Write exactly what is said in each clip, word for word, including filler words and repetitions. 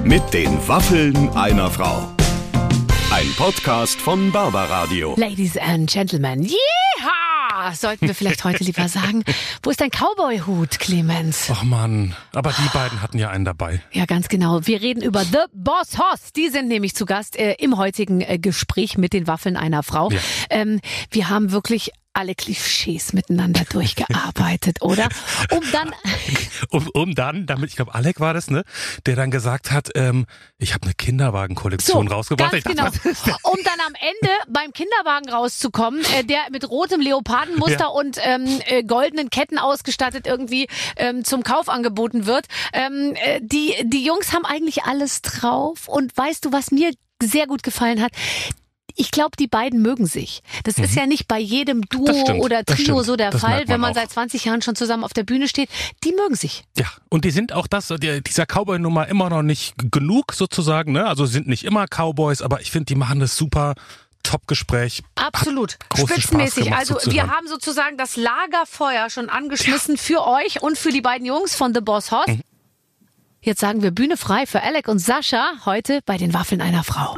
Mit den Waffeln einer Frau. Ein Podcast von Barbaradio. Ladies and Gentlemen, yeehaw! Sollten wir vielleicht heute lieber sagen. Wo ist dein Cowboy-Hut, Clemens? Ach Mann, aber die beiden hatten ja einen dabei. Ja, ganz genau. Wir reden über The Boss Hoss. Die sind nämlich zu Gast äh, im heutigen äh, Gespräch mit den Waffeln einer Frau. Ja. Ähm, wir haben wirklich alle Klischees miteinander durchgearbeitet, oder? Um dann... um, um dann, damit, ich glaube, Alec war das, ne? Der dann gesagt hat, ähm, ich habe eine Kinderwagen-Kollektion so, rausgebracht. Ganz ich dachte, genau. Um dann am Ende beim Kinderwagen rauszukommen, äh, der mit rotem Leopardenmuster ja. und ähm, äh, goldenen Ketten ausgestattet irgendwie ähm, zum Kauf angeboten wird. Ähm, äh, die, die Jungs haben eigentlich alles drauf. Und weißt du, was mir sehr gut gefallen hat? Ich glaube, die beiden mögen sich. Das mhm. ist ja nicht bei jedem Duo stimmt, oder Trio so der das Fall, man wenn man auch. seit zwanzig Jahren schon zusammen auf der Bühne steht. Die mögen sich. Ja, und die sind auch das, die, dieser Cowboy-Nummer immer noch nicht genug sozusagen, ne? Also sind nicht immer Cowboys, aber ich finde, die machen das super. Top-Gespräch. Absolut. Spitzenmäßig. Also wir haben sozusagen das Lagerfeuer schon angeschmissen ja. für euch und für die beiden Jungs von The Boss Hoss. Mhm. Jetzt sagen wir Bühne frei für Alec und Sascha heute bei den Waffeln einer Frau.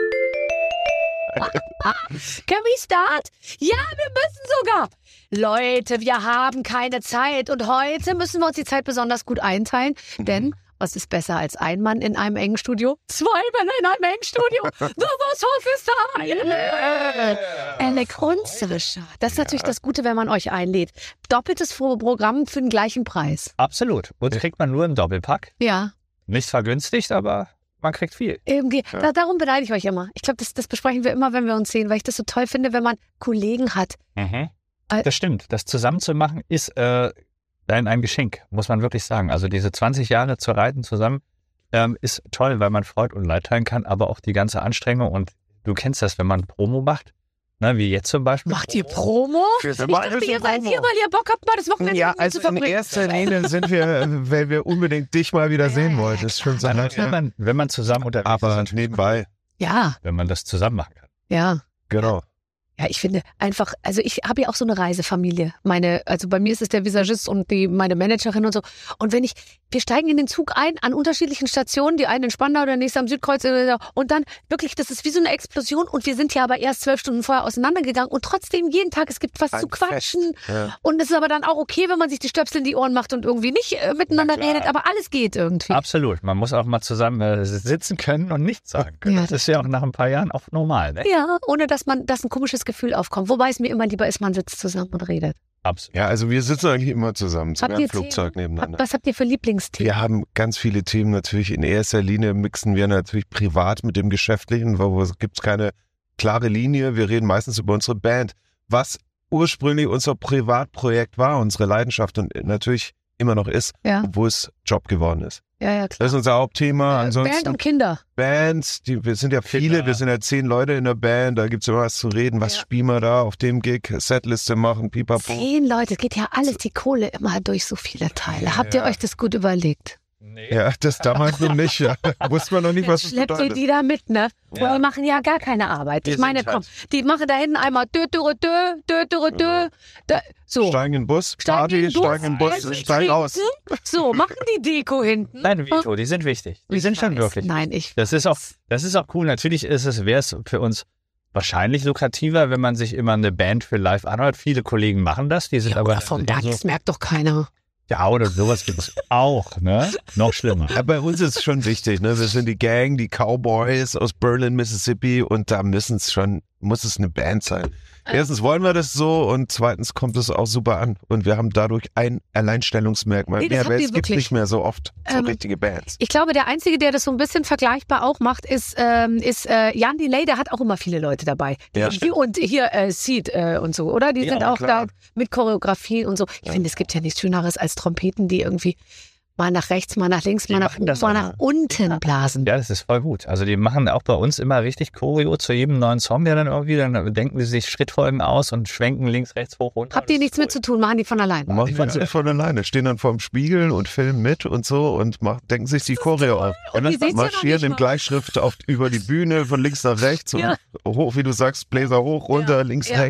Can we start? Ja, wir müssen sogar. Leute, wir haben keine Zeit und heute müssen wir uns die Zeit besonders gut einteilen, denn was ist besser als ein Mann in einem engen Studio? Zwei Männer in einem engen Studio. The Boss Hoss ist da. Yeah. Alec und Sascha. Das ist natürlich das Gute, wenn man euch einlädt. Doppeltes Programm für den gleichen Preis. Absolut. Und kriegt man nur im Doppelpack. Ja. Nicht vergünstigt, aber man kriegt viel. Irgendwie. Ja. Da, darum beneide ich euch immer. Ich glaube, das, das besprechen wir immer, wenn wir uns sehen, weil ich das so toll finde, wenn man Kollegen hat. Mhm. Das stimmt. Das zusammenzumachen ist äh, ein, ein Geschenk, muss man wirklich sagen. Also diese zwanzig Jahre zu reiten zusammen ähm, ist toll, weil man Freude und Leid teilen kann, aber auch die ganze Anstrengung. Und du kennst das, wenn man Promo macht, ne, wie jetzt zum Beispiel. Macht ihr Promo? Ich dachte, ihr seid hier, weil ihr Bock habt, mal das Wochenende ja, zu also verbringen. In erster Linie sind wir, weil wir unbedingt dich mal wieder sehen wollten. Das ist schon so. Ja. Wenn, man, wenn man zusammen unterwegs aber ist. nebenbei. Ja. Wenn man das zusammen machen kann. Ja. Genau. Ja, ich finde einfach, also ich habe ja auch so eine Reisefamilie. Meine, also bei mir ist es der Visagist und die meine Managerin und so. Und wenn ich, wir steigen in den Zug ein an unterschiedlichen Stationen, die einen in Spandau, der nächste am Südkreuz und dann wirklich, das ist wie so eine Explosion und wir sind ja aber erst zwölf Stunden vorher auseinandergegangen und trotzdem jeden Tag, es gibt was Ein zu quatschen. Ja. Und es ist aber dann auch okay, wenn man sich die Stöpsel in die Ohren macht und irgendwie nicht äh, miteinander redet, aber alles geht irgendwie. Absolut. Man muss auch mal zusammen äh, sitzen können und nichts sagen können. Ja, das, das ist ja auch nach ein paar Jahren auch normal, ne? Ja, ohne dass man, dass ein komisches Gefühl aufkommt. Wobei es mir immer lieber ist, man sitzt zusammen und redet. Absolut. Ja, also wir sitzen eigentlich immer zusammen, sogar im Flugzeug Themen? nebeneinander. Was habt ihr für Lieblingsthemen? Wir haben ganz viele Themen natürlich. In erster Linie mixen wir natürlich privat mit dem Geschäftlichen, wo gibt es keine klare Linie. Wir reden meistens über unsere Band, was ursprünglich unser Privatprojekt war, unsere Leidenschaft und natürlich immer noch ist, ja. obwohl es Job geworden ist. Ja, ja, klar. Das ist unser Hauptthema. Äh, Ansonsten Band und Kinder. Bands, die, wir sind ja viele, Kinder. wir sind ja zehn Leute in der Band, da gibt's immer was zu reden, was Ja. spielen wir da auf dem Gig, Setliste machen, pipapo. Zehn Leute, es geht ja alles die Kohle immer durch so viele Teile. Habt ihr Ja. euch das gut überlegt? Nee. Ja, das damals noch nicht, ja. Wusste man noch nicht, was das Schleppt ihr bedeutet. die da mit, ne? Ja. Die machen ja gar keine Arbeit. Wir Ich meine, sind halt- komm, die machen da hinten einmal dö, dö, dö, dö, dö, dö, dö, so. Steigen in den Bus, Steigen Party, in den Bus, steigen in den Bus, essen, steigen aus. trinken. So, machen die Deko hinten. Nein, Vito, die sind wichtig. Die Ich sind schon weiß. wirklich. Nein, ich. Das ist auch, das ist auch cool. Natürlich ist es, wäre es für uns wahrscheinlich lukrativer, wenn man sich immer eine Band für live anhört. Viele Kollegen machen das, die sind Ja, aber oder vom so, Dach, das merkt doch keiner. ja, oder sowas gibt es auch, ne? Noch schlimmer. Ja, bei uns ist es schon wichtig, ne? Wir sind die Gang, die Cowboys aus Berlin, Mississippi und da müssen es schon, muss es eine Band sein. Erstens wollen wir das so und zweitens kommt es auch super an und wir haben dadurch ein Alleinstellungsmerkmal Nee, das mehr, habt weil ihr es gibt wirklich. nicht mehr so oft so Ähm, richtige Bands. Ich glaube, der Einzige, der das so ein bisschen vergleichbar auch macht, ist, ähm, ist äh, Jan Delay, der hat auch immer viele Leute dabei. Ja, Die- und hier äh, Seed äh, und so, oder? Die Ja, sind auch klar. da mit Choreografie und so. Ich finde, es gibt ja nichts Schöneres als Trompeten, die irgendwie mal nach rechts, mal nach links, Die mal nach machen das oben, mal auch nach unten blasen. Ja, das ist voll gut. Also die machen auch bei uns immer richtig Choreo zu jedem neuen Song, der dann irgendwie, dann denken sie sich Schrittfolgen aus und schwenken links, rechts, hoch, runter. Habt ihr Das nichts ist mit zu tun, machen die von allein. Machen die die von- von, von alleine, stehen dann vorm Spiegel und filmen mit und so und machen, denken sich die Choreo auf. Und die seht's ja noch marschieren nicht in mal. Gleichschrift auf, über die Bühne von links nach rechts Ja. und hoch, wie du sagst, Bläser hoch, runter, Ja. links, Ja. rechts.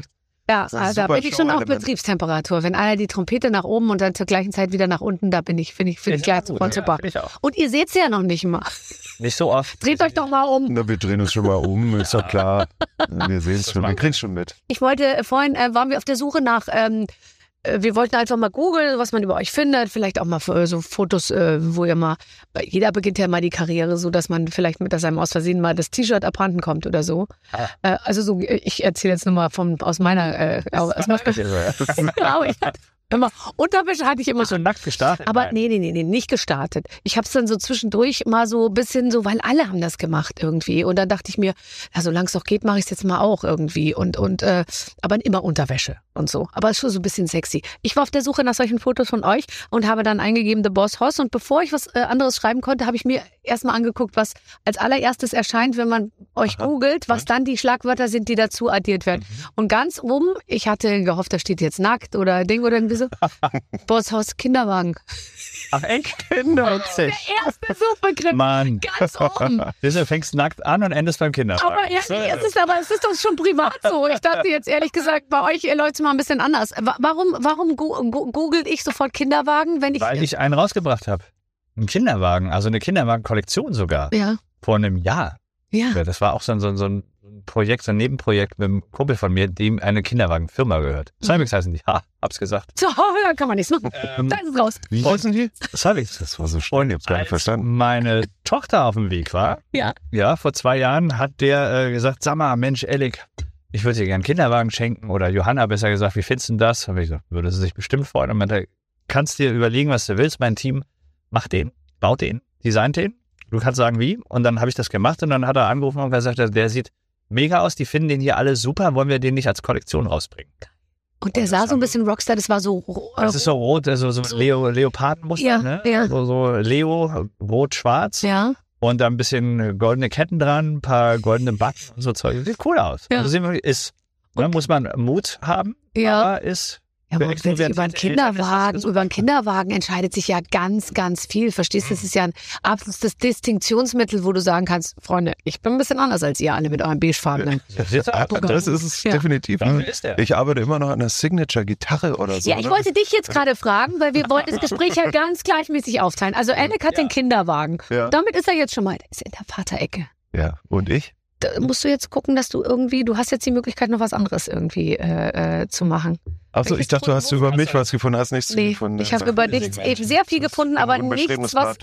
Ja, Das ist eine also da super bin ich schon auf Show-Element. Betriebstemperatur. Wenn einer die Trompete nach oben und dann zur gleichen Zeit wieder nach unten, da bin ich, finde ich, finde ich gleich sofort super. Finde ich auch. Und ihr seht es ja noch nicht mal. Nicht so oft. Dreht euch doch mal um. Na, wir drehen uns schon mal um, ist doch klar. Wir sehen es schon, wir kriegen es schon mit. Ich wollte, äh, vorhin äh, waren wir auf der Suche nach, ähm, äh, wir wollten einfach mal googeln, was man über euch findet. Vielleicht auch mal äh, so Fotos, äh, wo ihr mal, weil jeder beginnt ja mal die Karriere so, dass man vielleicht mit, dass einem aus Versehen mal das T-Shirt abhanden kommt oder so. Ah. Äh, also so, ich erzähle jetzt nur mal vom, aus meiner, äh, aus meiner Genau, ich hatte immer, Unterwäsche hatte ich immer So schon. nackt gestartet. Aber Nein. nee, nee, nee, nee, nicht gestartet. Ich habe es dann so zwischendurch mal so ein bisschen so, weil alle haben das gemacht irgendwie. Und dann dachte ich mir, ja, solange es doch geht, mache ich es jetzt mal auch irgendwie. Und, und äh, aber immer Unterwäsche und so. Aber schon so ein bisschen sexy. Ich war auf der Suche nach solchen Fotos von euch und habe dann eingegeben The Boss Hoss. Und bevor ich was äh, anderes schreiben konnte, habe ich mir erstmal angeguckt, was als allererstes erscheint, wenn man euch Aha. googelt, was dann die Schlagwörter sind, die dazu addiert werden. Mhm. Und ganz oben, ich hatte gehofft, da steht jetzt nackt oder Ding oder irgendwie so. Boss Hoss Kinderwagen. Ach echt? Kinderwitzig. Der erste Suchbegriff. Mann. Ganz oben. Du fängst nackt an und endest beim Kinderwagen. Aber, ja, es ist, aber es ist doch schon privat so. Ich dachte jetzt ehrlich gesagt, bei euch läuft es mal ein bisschen anders. Wa- Warum, warum gu- gu- googelt ich sofort Kinderwagen, wenn ich... Weil ich einen rausgebracht habe. Einen Kinderwagen, also eine Kinderwagen-Kollektion sogar. ja, Vor einem Jahr. ja. Ja, das war auch so ein, so ein, so ein Projekt, so ein Nebenprojekt mit einem Kumpel von mir, dem eine Kinderwagenfirma gehört. Cybex heißen die. Ha, hab's gesagt. So, da kann man nichts machen. Ähm, Da ist es raus. Wie heißen die? Cybex. Das war so schnell, ich hab's gar nicht Als verstanden. meine Tochter auf dem Weg war, Ja. ja, vor zwei Jahren, hat der äh, gesagt, sag mal, Mensch, Elik, ich würde dir gerne einen Kinderwagen schenken. Oder Johanna besser gesagt, wie findest du das? Habe ich gesagt, würde sie sich bestimmt freuen. Und meinte, kannst dir überlegen, was du willst. Mein Team macht den, baut den, designt den. Du kannst sagen, wie. Und dann habe ich das gemacht. Und dann hat er angerufen und gesagt, der sieht mega aus. Die finden den hier alle super. Wollen wir den nicht als Kollektion rausbringen? Und der Und das sah so ein haben- bisschen Rockstar, das war so... ro- Das ist so rot, also so So- Leo, Leopardenmuster, Ja, ne? ja. So, so Leo, rot-schwarz. Ja, Und da ein bisschen goldene Ketten dran, ein paar goldene Button und so Zeug. Sieht cool aus. Ja. Also sehen wir, ist, da muss man Mut haben, ja. aber ist Ja, für aber wenn sich über einen extrovertierte Eltern ist Kinderwagen, das über einen Kinderwagen entscheidet sich ja ganz, ganz viel. Verstehst du? Das ist ja ein absolutes Distinktionsmittel, wo du sagen kannst, Freunde, ich bin ein bisschen anders als ihr alle mit eurem beigefarbenen. Das ist, Ah, auch, Das ist es Ja. definitiv. dafür ist der. Ich arbeite immer noch an einer Signature-Gitarre oder so. Ja, ich ne? wollte dich jetzt gerade fragen, weil wir wollten das Gespräch ja ganz gleichmäßig aufteilen. Also Alec hat Ja. den Kinderwagen. Ja. Damit ist er jetzt schon mal, der ist in der Vaterecke. Ja, und ich? Da musst du jetzt gucken, dass du irgendwie, du hast jetzt die Möglichkeit, noch was anderes irgendwie äh, äh, zu machen. Achso, Welches ich dachte, du hast Grund- über mich was gefunden, hast nichts Nee, gefunden. ich habe über nichts eben sehr viel gefunden, aber nichts, was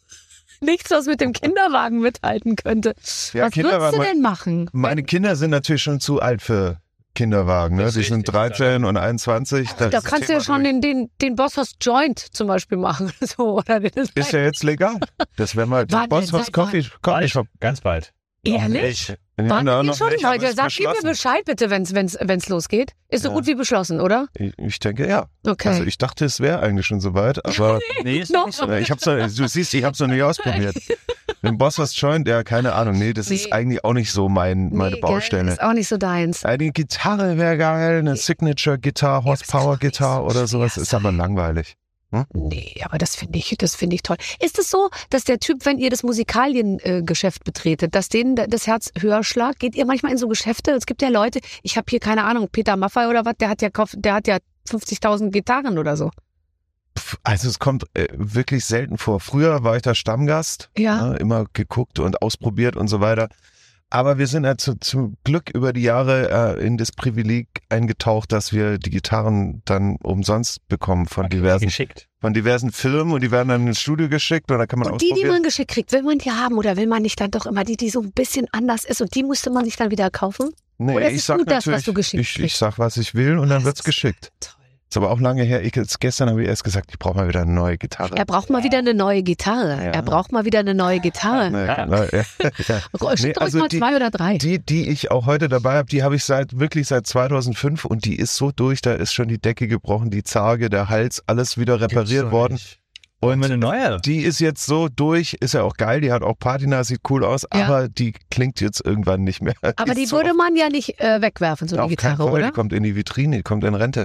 nichts, was mit dem Kinderwagen mithalten könnte. Ja, was würdest Kinderwagen- du denn machen? Meine Kinder sind natürlich schon zu alt für Kinderwagen. Ne? Das Die ist sind richtig, dreizehn und einundzwanzig. Da kannst du ja schon den, den, den Bosshaus Joint zum Beispiel machen. So, oder den Ist ja jetzt legal. Das wäre mal Wann denn? Bosshaus Seit Coffee, Coffee Shop. ganz bald. Ehrlich? Ja, Wann na, denn noch schon? nicht, aber Leute, ist sagt ihr mir beschlossen. Bescheid bitte, wenn es wenn's, wenn's losgeht. Ist so Ja. gut wie beschlossen, oder? Ich, ich denke, ja. Okay. Also ich dachte, es wäre eigentlich schon soweit, aber Nee, ist Noch. nicht so. ich hab's noch, du siehst, ich hab's noch nicht ausprobiert. Den Bosshaus Joint, ja, keine Ahnung. Nee, das Nee. ist eigentlich auch nicht so mein, meine Nee, gell, Baustelle. ist auch nicht so deins. Eine Gitarre wäre geil, eine Signature-Gitarre, Horsepower-Gitarre oder sowas, ist aber langweilig. Nee, aber das finde ich, das finde ich toll. Ist es so, dass der Typ, wenn ihr das Musikaliengeschäft betretet, dass denen das Herz höher schlagt? Geht ihr manchmal in so Geschäfte? Es gibt ja Leute, ich habe hier keine Ahnung, Peter Maffay oder was, der hat ja, kauf- der hat ja fünfzigtausend Gitarren oder so. Pff, Also es kommt äh, wirklich selten vor. Früher war ich da Stammgast, Ja. ne, immer geguckt und ausprobiert und so weiter. Aber wir sind ja zu, zum Glück über die Jahre äh, in das Privileg eingetaucht, dass wir die Gitarren dann umsonst bekommen von diversen Geschickt. von diversen Firmen und die werden dann ins Studio geschickt und da kann man Und die, die ausprobieren. man geschickt kriegt, will man die haben oder will man nicht dann doch immer die, die so ein bisschen anders ist und die musste man sich dann wieder kaufen? Nee, Oder ist ich es sag gut, das, was natürlich, du geschickt ich, ich kriegst? sag, was ich will und dann Das wird's ist geschickt. Toll. Ist aber auch lange her. Ich, jetzt, gestern habe ich erst gesagt, ich brauche mal wieder eine neue Gitarre. Er braucht mal wieder eine neue Gitarre. Ja. Er braucht mal wieder eine neue Gitarre. Nee, Ja. na, ja, ja. Drück Nee, also mal die- zwei oder drei. Die, die ich auch heute dabei habe, die habe ich seit wirklich seit zweitausendfünf und die ist so durch, da ist schon die Decke gebrochen, die Zarge, der Hals, alles wieder repariert worden. Und eine neue. Die ist jetzt so durch, ist ja auch geil, die hat auch Patina, sieht cool aus, Ja. aber die klingt jetzt irgendwann nicht mehr. Aber die ist so würde man ja nicht äh, wegwerfen, so auf die keinen Gitarre, Fall, oder? Die kommt in die Vitrine, die kommt in Rente.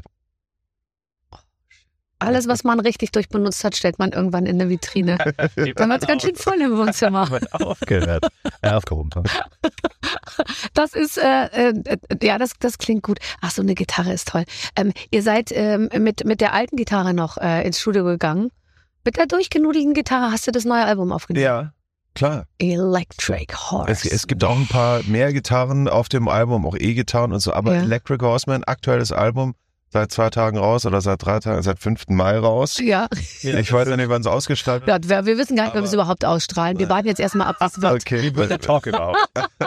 Alles, was man richtig durchbenutzt hat, stellt man irgendwann in eine Vitrine. Dann wird es ganz schön voll im Wohnzimmer. Wird aufgehört. Äh, aufgehoben. Das ist, äh, äh, ja, das, das klingt gut. Ach so, eine Gitarre ist toll. Ähm, ihr seid ähm, mit, mit der alten Gitarre noch äh, ins Studio gegangen. Mit der durchgenudelten Gitarre hast du das neue Album aufgenommen. Ja, klar. Electric Horse. Es, es gibt auch ein paar mehr Gitarren auf dem Album, auch E-Gitarren und so, aber Ja. Electric Horseman, aktuelles Album, seit zwei Tagen raus oder seit drei Tagen, seit fünften Mai raus. Ja. Ich weiß ja nicht, wann es ausgestrahlt wird. ja, wir, wir wissen gar nicht, ob wir es überhaupt ausstrahlen. Wir warten jetzt erstmal ab, was wird. Okay, Wie wird der Talk überhaupt?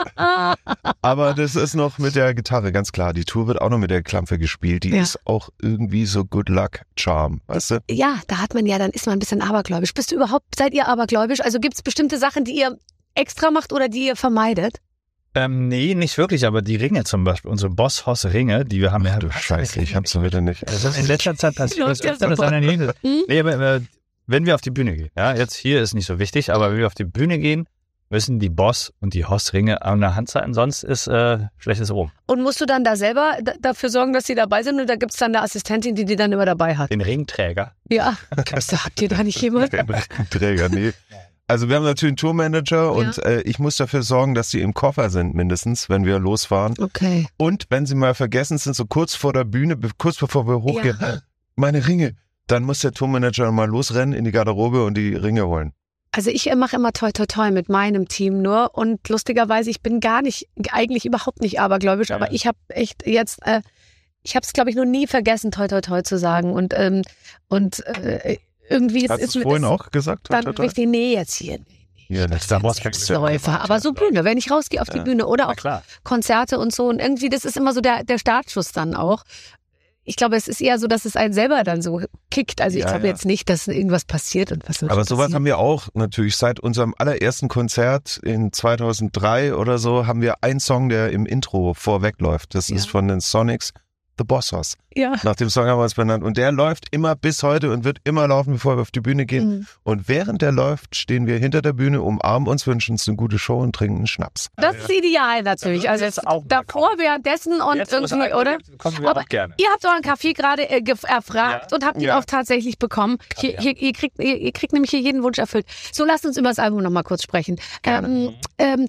aber das ist noch mit der Gitarre, ganz klar. Die Tour wird auch noch mit der Klampfe gespielt. Die Ja. ist auch irgendwie so Good Luck Charm, weißt du? Ja, da hat man ja, dann ist man ein bisschen abergläubisch. Bist du überhaupt, seid ihr abergläubisch? Also gibt es bestimmte Sachen, die ihr extra macht oder die ihr vermeidet? Ähm, nee, nicht wirklich, aber die Ringe zum Beispiel, unsere Boss-Hoss-Ringe, die wir haben. Ach ja, du Scheiße, ich hab's wieder nicht. Das ist in letzter Zeit passiert, Läuft das ja öfter, dass super. einer nicht hingeht. Hm? Nee, aber äh, wenn wir auf die Bühne gehen, ja, jetzt hier ist nicht so wichtig, aber wenn wir auf die Bühne gehen, müssen die Boss- und die Hoss-Ringe an der Hand sein, sonst ist äh, schlechtes Ruhm. Und musst du dann da selber d- dafür sorgen, dass die dabei sind oder gibt es dann eine Assistentin, die die dann immer dabei hat? Den Ringträger. Ja, Gibt's da, habt ihr da nicht jemand? Träger, nee. Also wir haben natürlich einen Tourmanager und äh, ich muss dafür sorgen, dass die im Koffer sind mindestens, wenn wir losfahren. Okay. Und wenn sie mal vergessen sind, so kurz vor der Bühne, be- kurz bevor wir hochgehen, meine Ringe, dann muss der Tourmanager mal losrennen in die Garderobe und die Ringe holen. Also ich äh, mache immer toi toi toi mit meinem Team nur und lustigerweise, ich bin gar nicht, eigentlich überhaupt nicht abergläubisch, Ja. aber ich habe echt jetzt, äh, ich habe es glaube ich noch nie vergessen, toi toi toi zu sagen und ähm, und äh, irgendwie ist, Hast ist du mir es vorhin das auch gesagt? dann Total? richtig, nee, jetzt hier. Ja, das Da brauchst du Als Läufer, aber so Bühne, wenn ich rausgehe auf die Ja. Bühne oder Na auch klar. Konzerte und so und irgendwie, das ist immer so der, der Startschuss dann auch. Ich glaube, es ist eher so, dass es einen selber dann so kickt. Also ich Ja, glaube ja. jetzt nicht, dass irgendwas passiert und was wird Aber sowas passieren. haben wir auch natürlich. Seit unserem allerersten Konzert in zweitausenddrei oder so haben wir einen Song, der im Intro vorwegläuft. Das Ja. ist von den Sonics, The Boss Hoss. Ja. Nach dem Song haben wir es benannt. Und der läuft immer bis heute und wird immer laufen, bevor wir auf die Bühne gehen. Mhm. Und während der läuft, stehen wir hinter der Bühne, umarmen uns, wünschen uns eine gute Show und trinken einen Schnaps. Das ist ideal natürlich. Da Also wird's jetzt auch mal davor, währenddessen und Jetzt, wo es irgendwie, Alkohol oder? gibt, kommen wir Aber auch gerne. ihr habt euren Kaffee gerade äh, gef- erfragt Ja. und habt ihn Ja. auch tatsächlich bekommen. Hier, hier, ihr, kriegt, ihr, ihr kriegt nämlich hier jeden Wunsch erfüllt. So, lasst uns über das Album nochmal kurz sprechen. Ähm, ähm,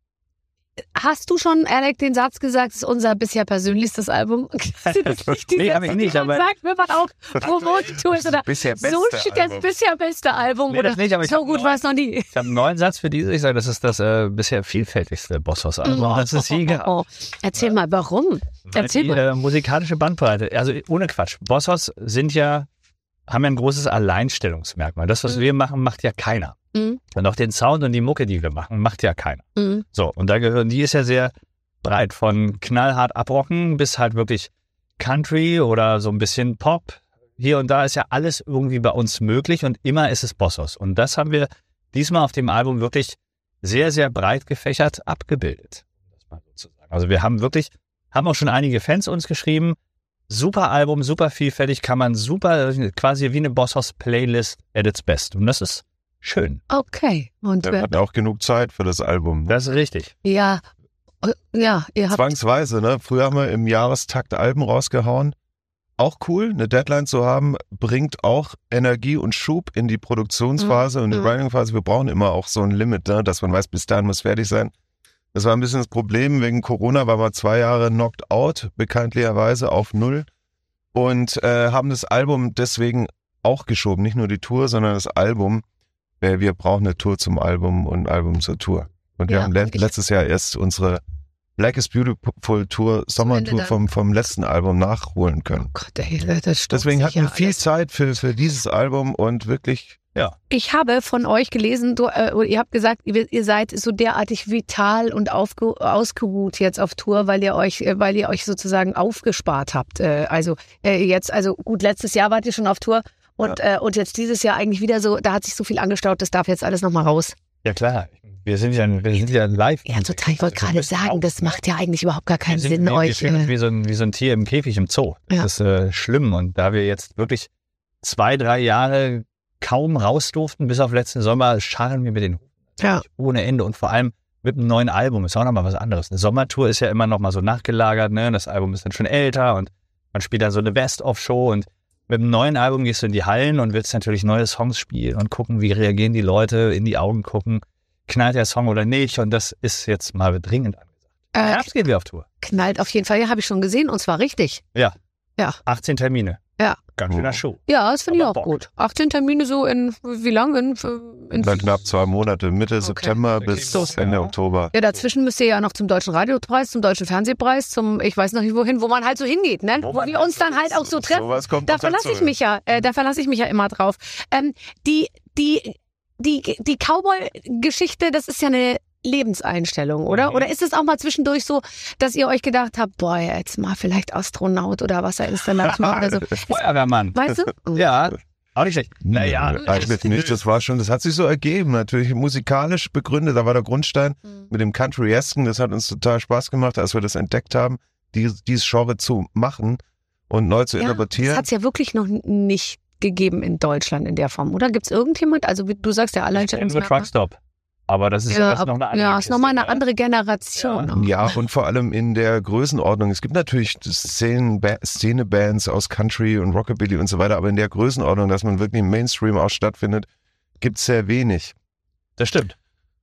hast du schon, Alec, den Satz gesagt, es ist unser bisher persönlichstes Album? Sind das nicht die Nee, Sätze, hab ich die nicht, man aber- sagt, wenn man auch Promotour ist oder Bisher so steht das bisher beste Album Nee, oder das nicht, aber ich so hab gut neun- war es noch nie. Ich habe einen neuen Satz für diese. Ich sage, das ist das äh, bisher vielfältigste Boss-Hoss-Album. Das ist je gehabt. Oh, erzähl mal, warum? Erzähl die, mal. äh, musikalische Bandbreite. Also ohne Quatsch. Boss-Hoss sind ja, haben ja ein großes Alleinstellungsmerkmal. Das, was Mhm. wir machen, macht ja keiner. Mhm. Und auch den Sound und die Mucke, die wir machen, macht ja keiner. Mhm. So, und da gehören, die ist ja sehr breit. Von knallhart abrocken bis halt wirklich Country oder so ein bisschen Pop. Hier und da ist ja alles irgendwie bei uns möglich und immer ist es Boss-Hoss. Und das haben wir diesmal auf dem Album wirklich sehr, sehr breit gefächert abgebildet. um das mal so zu sagen. Also wir haben wirklich, haben auch schon einige Fans uns geschrieben, super Album, super vielfältig, kann man super, quasi wie eine Boss-Hoss-Playlist at its best. Und das ist schön. Okay. Und Wir wer, hatten auch genug Zeit für das Album. Das ist richtig. ja, äh, ja, ihr habt Zwangsweise, ne? Früher haben wir im Jahrestakt Alben rausgehauen. Auch cool, eine Deadline zu haben, bringt auch Energie und Schub in die Produktionsphase und die Mhm. Writing-Phase. Wir brauchen immer auch so ein Limit, ne? Dass man weiß, bis dahin muss fertig sein. Das war ein bisschen das Problem. Wegen Corona war wir zwei Jahre knocked out, bekanntlicherweise auf null. Und äh, haben das Album deswegen auch geschoben. Nicht nur die Tour, sondern das Album. Äh, wir brauchen eine Tour zum Album und ein Album zur Tour. Und wir Ja, haben le und ich- letztes Jahr erst unsere Black is Beautiful Tour, Sommertour dann. vom, vom letzten Album nachholen können. Oh Gott, ey, das stimmt Deswegen hatten sicher wir viel alles. Zeit für, für dieses Album und wirklich, Ich habe von euch gelesen, du, äh, ihr habt gesagt, ihr, ihr seid so derartig vital und aufge, ausgeruht jetzt auf Tour, weil ihr euch, äh, weil ihr euch sozusagen aufgespart habt. Äh, also äh, jetzt, also gut, letztes Jahr wart ihr schon auf Tour und äh, und jetzt dieses Jahr eigentlich wieder so, da hat sich so viel angestaut, das darf jetzt alles nochmal raus. Ja klar, wir sind ja, wir sind ja live. Ja, total. Ich wollte Wir gerade müssen sagen, auch, das ne? macht ja eigentlich überhaupt gar keinen Wir sind- Sinn, wir, wir euch. fühlen uns Äh, wie so, ein, wie so ein Tier im Käfig im Zoo. Das Ja. ist äh, schlimm. Und da wir jetzt wirklich zwei, drei Jahre kaum raus durften, bis auf letzten Sommer, scharren wir mit den Hufen. ja. Ohne Ende. Und vor allem mit einem neuen Album ist auch nochmal was anderes. Eine Sommertour ist ja immer noch mal so nachgelagert. Ne? Das Album ist dann schon älter und man spielt dann so eine Best-of-Show. Und mit einem neuen Album gehst du in die Hallen und willst natürlich neue Songs spielen und gucken, wie reagieren die Leute, in die Augen gucken. Knallt der Song oder nicht? Und das ist jetzt mal dringend angesagt. Äh, Herbst gehen wir auf Tour. knallt auf jeden Fall. Ja, habe ich schon gesehen und zwar richtig. Ja. Ja. achtzehn Termine. Ja. Ganz schöner Show. Ja, das finde ich Aber auch Bock. gut. achtzehn Termine so in, wie lange? In, in Dann knapp zwei Monate, Mitte Okay. September Okay. bis So, Ende ja. Oktober. Ja, dazwischen müsst ihr ja noch zum Deutschen Radiopreis, zum Deutschen Fernsehpreis, zum, ich weiß noch nicht wohin, wo man halt so hingeht, ne? Wo Wo, man wir halt uns dann halt auch so treffen. Sowas kommt Da noch verlasse dazu. ich mich ja, äh, da verlasse ich mich ja immer drauf. Ähm, die, die, die, die Cowboy-Geschichte, das ist ja eine Lebenseinstellung, oder? Mhm. Oder ist es auch mal zwischendurch so, dass ihr euch gedacht habt, boah, jetzt mal vielleicht Astronaut oder Wasserinstallateur oder so. Feuerwehrmann. Weißt du? Ja, auch nicht schlecht. Naja, Nö, eigentlich nicht. Das war schon, das hat sich so ergeben, natürlich musikalisch begründet. Da war der Grundstein Mhm. mit dem Country-esken. Das hat uns total Spaß gemacht, als wir das entdeckt haben, dieses, dieses Genre zu machen und neu zu Ja, das interpretieren. hat es ja wirklich noch n- nicht gegeben in Deutschland in der Form, oder? Gibt es irgendjemand, also wie du sagst, der unsere Alleinstellungsmerkmal? Truckstop. Aber das ist Ja, das ist noch eine andere ja, ist nochmal eine Kiste, ne? andere Generation. auch. Ja, und vor allem in der Größenordnung. Es gibt natürlich Szenen, Ba- Szene-Bands aus Country und Rockabilly und so weiter, aber in der Größenordnung, dass man wirklich im Mainstream auch stattfindet, gibt es sehr wenig. Das stimmt.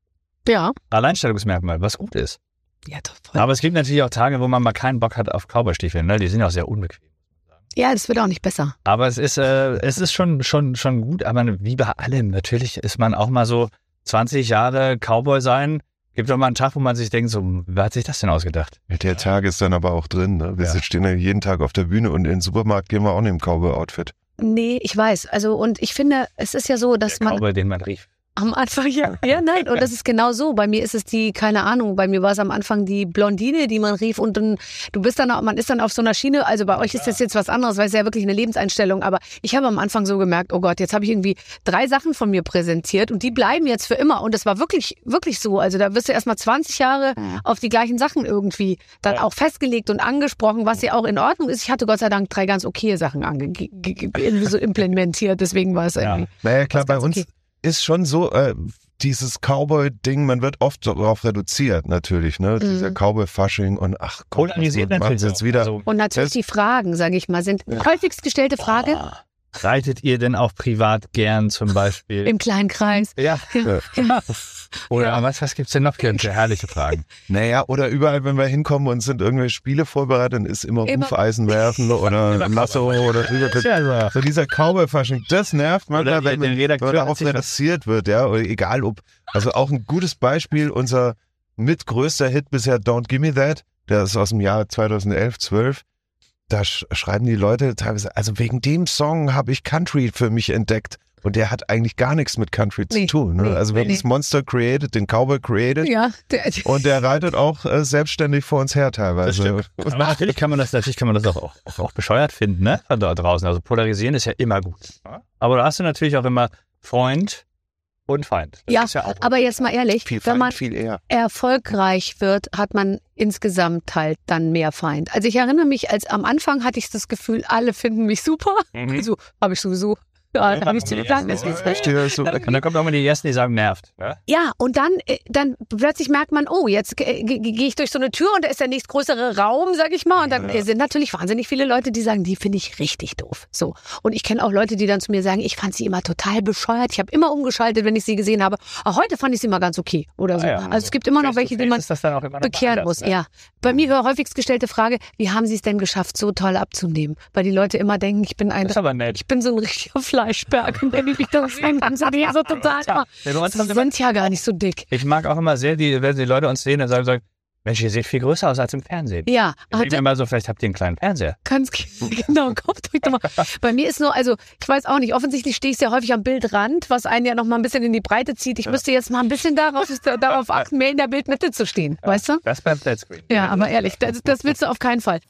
Ja. Alleinstellungsmerkmal, was gut ist. Ja, doch, voll. Aber es gibt natürlich auch Tage, wo man mal keinen Bock hat auf Cowboystiefeln. Ne? Die sind auch sehr unbequem. ja, das wird auch nicht besser. Aber es ist, äh, es ist schon, schon, schon gut. Aber wie bei allem, natürlich ist man auch mal so zwanzig Jahre Cowboy sein. Gibt doch mal einen Tag, wo man sich denkt, so, wer hat sich das denn ausgedacht? Der Tag ist dann aber auch drin. Ne? Wir Ja. stehen ja jeden Tag auf der Bühne und in den Supermarkt gehen wir auch nicht im Cowboy-Outfit. Nee, ich weiß. Also, und ich finde, es ist ja so, dass Der man Cowboy, den man rief. am Anfang, ja, ja, nein, und das ist genau so. Bei mir ist es die, keine Ahnung, bei mir war es am Anfang die Blondine, die man rief und dann, du bist dann, auch- man ist dann auf so einer Schiene, also bei euch ist das jetzt was anderes, weil es ja wirklich eine Lebenseinstellung, aber ich habe am Anfang so gemerkt, oh Gott, jetzt habe ich irgendwie drei Sachen von mir präsentiert und die bleiben jetzt für immer und das war wirklich, wirklich so, also da wirst du erstmal zwanzig Jahre auf die gleichen Sachen irgendwie dann Ja. auch festgelegt und angesprochen, was ja auch in Ordnung ist. Ich hatte Gott sei Dank drei ganz okaye Sachen ange ge- ge- ge- so implementiert, deswegen war es Ja. irgendwie. Naja, klar, Das ist bei ganz uns okay. ist schon so, äh, dieses Cowboy-Ding, man wird oft darauf reduziert, natürlich, ne? Dieser Cowboy-Fasching und ach Gott, Polarisiert was macht natürlich jetzt auch. wieder. Also, Und natürlich Das- die Fragen, sage ich mal, sind häufigst gestellte Frage reitet ihr denn auch privat gern zum Beispiel? im kleinen Kreis. ja. Ja. Oder Ja. was, was gibt's denn noch für für herrliche Fragen? Naja, oder überall, wenn wir hinkommen und sind irgendwelche Spiele vorbereitet, dann ist immer, Immer- Hufeisen werfen oder Lasso oder drüber. Ja, So dieser Cowboy-Fasching, das nervt manchmal, Oder wenn den man Redakteur darauf erzählt. reduziert wird, ja, oder egal ob, also auch ein gutes Beispiel, unser mitgrößter Hit bisher, Don't Gimme That, der ist aus dem Jahr zweitausendelf, zwölf, da sch schreiben die Leute teilweise, also wegen dem Song habe ich Country für mich entdeckt und der hat eigentlich gar nichts mit Country Nee, zu tun. Ne? nee, also wir nee. haben das Monster created, den Cowboy created Ja, der, und der reitet auch äh, selbstständig vor uns her Das teilweise. stimmt. Aber natürlich kann man das, natürlich kann man das auch, auch, auch bescheuert finden, ne? Von da draußen. Also polarisieren ist ja immer gut. Aber da hast du natürlich auch immer Freund und Feind. Das Ja, ist ja auch aber jetzt mal ehrlich, Viel wenn man Feind, viel eher. erfolgreich wird, hat man insgesamt halt dann mehr Feind. Also ich erinnere mich, als am Anfang hatte ich das Gefühl, alle finden mich super. Mhm. Also habe ich sowieso. Ja, da habe ich zu gesagt, das ist Echt, ja, so, Und dann kommt auch mal die ersten, die sagen, nervt. Ne? Ja, und dann, äh, dann plötzlich merkt man, oh, jetzt äh, ge- ge- gehe ich durch so eine Tür und da ist der nächstgrößere Raum, sag ich mal. Und dann äh, sind natürlich wahnsinnig viele Leute, die sagen, die finde ich richtig doof. So. Und ich kenne auch Leute, die dann zu mir sagen, ich fand sie immer total bescheuert. Ich habe immer umgeschaltet, wenn ich sie gesehen habe. Aber heute fand ich sie mal ganz okay oder so. Ah ja. Also es gibt immer noch Face to welche, die face man ist das dann auch immer noch mal bekehren anders, muss. ne? Ja. Bei mir war häufigst gestellte Frage, wie haben sie es denn geschafft, so toll abzunehmen? Weil die Leute immer denken, ich bin ein, Das ist aber nett. ich bin so ein richtiger Fleischberg. Und wenn ich mich das sehen, dann sind die so total, Ja, bei uns sie haben sie immer- sind ja gar nicht so dick. Ich mag auch immer sehr, die, wenn die Leute uns sehen, dann sagen, sagen Mensch, ihr seht viel größer aus als im Fernsehen. Ja, Ich denke mir hatte, immer so, vielleicht habt ihr einen kleinen Fernseher. ganz genau, kommt euch doch mal. Bei mir ist nur, also ich weiß auch nicht, offensichtlich stehe ich sehr häufig am Bildrand, was einen ja noch mal ein bisschen in die Breite zieht. Ich müsste jetzt mal ein bisschen darauf, darauf achten, mehr in der Bildmitte zu stehen, weißt du? Das beim Flatscreen. Ja, aber ehrlich, das, das willst du auf keinen Fall.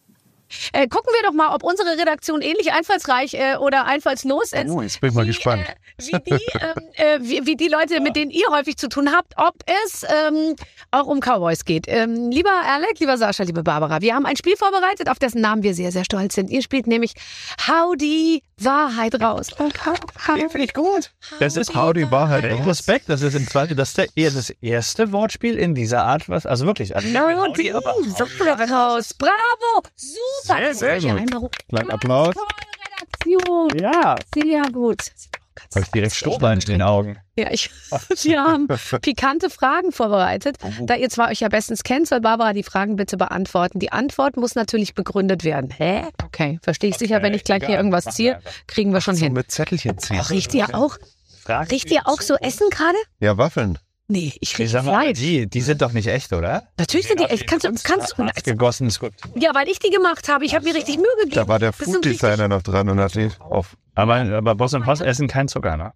Äh, gucken wir doch mal, ob unsere Redaktion ähnlich einfallsreich äh, oder einfallslos ist. oh, jetzt bin ich mal wie, gespannt. Äh, wie, die, ähm, äh, wie, wie die Leute, mit denen ihr häufig zu tun habt, ob es ähm, auch um Cowboys geht. Ähm, lieber Alec, lieber Sascha, liebe Barbara, wir haben ein Spiel vorbereitet, auf dessen Namen wir sehr, sehr stolz sind. Ihr spielt nämlich Hau die Wahrheit raus. Und hau, hau, Den finde ich gut. Das ist Hau die Wahrheit Ey, raus. Respekt, das ist im Zweifel das, der, eher das erste Wortspiel in dieser Art, was, also wirklich. Also Hau die Wahrheit raus. Bravo, super. Sehr, sehr Ja, gut. einmal hoch. Kleinen Applaus. Tolle Redaktion. Ja. Sehr gut. Kannst Habe ich direkt Strohballen in den Augen. Ja, ich, wir haben pikante Fragen vorbereitet. Da ihr zwei euch ja bestens kennt, soll Barbara die Fragen bitte beantworten. Die Antwort muss natürlich begründet werden. Hä? Okay, verstehe ich Okay, sicher, wenn ich gleich egal. hier irgendwas Machen ziehe, wir einfach. kriegen wir schon So hin. mit Zettelchen ziehen. Oh, riecht ihr auch, Frage riecht ihr auch so Essen gerade? Ja, Waffeln. Nee, ich Ich rieche sag mal, Fleisch. die, die sind doch nicht echt, oder? Natürlich sind die echt. Kannst du, kannst du, Gegossen Skulptur. ja, weil ich die gemacht habe. Ich habe mir richtig Mühe gegeben. Da war der Das sind Food Designer noch dran und hat die auf. Aber, aber Boss und Boss essen keinen Zucker, ne?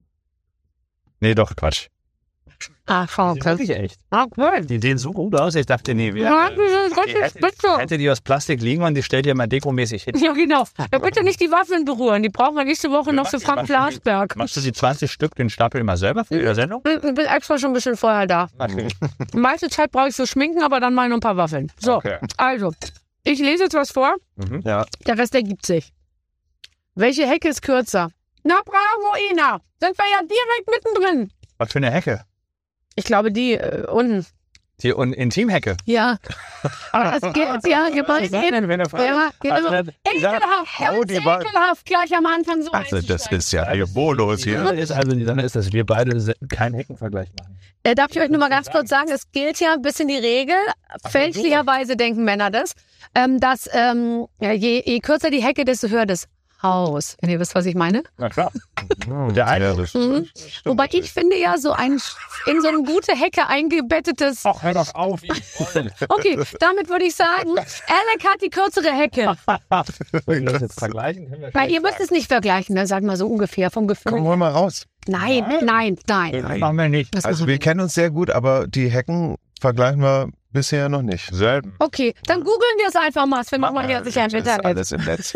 Nee, doch, Quatsch. Ah, schau, Die sind okay. wirklich echt. Okay. Die sehen so gut aus, ich dachte, nee, wir, Ja, die sind die richtig hätte, spitze. hätte die aus Plastik liegen und die stellt ihr mal dekomäßig hin. Ja, genau. Ja, bitte nicht die Waffeln berühren. Die brauchen wir nächste Woche noch für machst- Frank machst du die- Blasberg. Machst du die zwanzig Stück, den Stapel immer selber für die Sendung? Ich bin extra schon ein bisschen vorher da. Natürlich. Die meiste Zeit brauche ich für Schminken, aber dann mal noch ein paar Waffeln. So, Okay. also, ich lese jetzt was vor. Mhm. Ja, Der Rest ergibt sich. Welche Hecke ist kürzer? Na bravo, Ina. Sind wir ja direkt mittendrin. Was für eine Hecke? Ich glaube, die äh, unten. Die Un- Intimhecke. Ja. Aber das geht, ja, gemein. Ja, genau. Ekelhaft, Hau ganz die Wahl. ekelhaft, gleich am Anfang so also das einzusteigen. ist ja niveaulos Die hier. Sache ist also, die Sache ist, dass wir beide se- keinen Heckenvergleich machen. Äh, darf ich euch nur mal ganz kurz sagen, es gilt ja ein bisschen die Regel, fälschlicherweise denken Männer das, ähm, dass ähm, ja, je, je kürzer die Hecke, desto höher das Haus. Wenn ihr wisst, was ich meine. Na klar. Der eine. Ja, das Mhm. Wobei ich finde ja, so ein in so eine gute Hecke eingebettetes. Ach, hör doch auf. Okay, damit würde ich sagen, Alec hat die kürzere Hecke. Wenn wir das jetzt vergleichen, können wir Weil ihr müsst es nicht vergleichen, ne? Sagen wir so ungefähr vom Gefühl. Komm, hol mal raus. Nein, nein, nein. Das machen wir nicht. Das Also machen wir wir. kennen uns sehr gut, aber die Hecken vergleichen wir bisher noch nicht. Selten. Okay, dann googeln wir es einfach mal. Das findet man ja sicher im Das ist Internet. alles im Netz.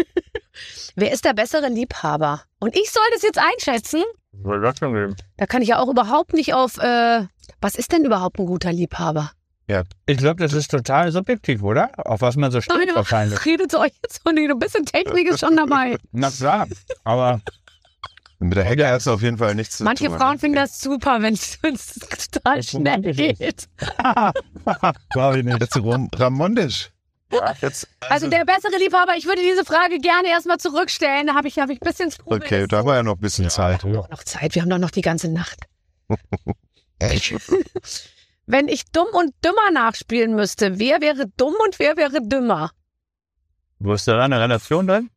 Wer ist der bessere Liebhaber? Und ich soll das jetzt einschätzen? Soll das schon geben? Da kann ich ja auch überhaupt nicht auf, äh, was ist denn überhaupt ein guter Liebhaber? Ich glaube, das ist total subjektiv, oder? Auf was man so steht Nein, aber wahrscheinlich. redet euch jetzt so nicht. Ein bisschen Technik ist schon dabei. Na klar, aber Mit der Hecke hat es auf jeden Fall nichts zu Manche tun. Frauen finden das super, wenn es total schnell geht. glaube ich nicht. Jetzt rum Ramondisch. Jetzt, Also der bessere Liebhaber, ich würde diese Frage gerne erstmal zurückstellen. Da habe ich, hab ich ein bisschen Skrupel. okay, da haben wir ja noch ein bisschen Zeit. Noch Zeit, wir haben doch noch die ganze Nacht. Wenn ich dumm und dümmer nachspielen müsste, wer wäre dumm und wer wäre dümmer? Wo ist da eine Relation drin?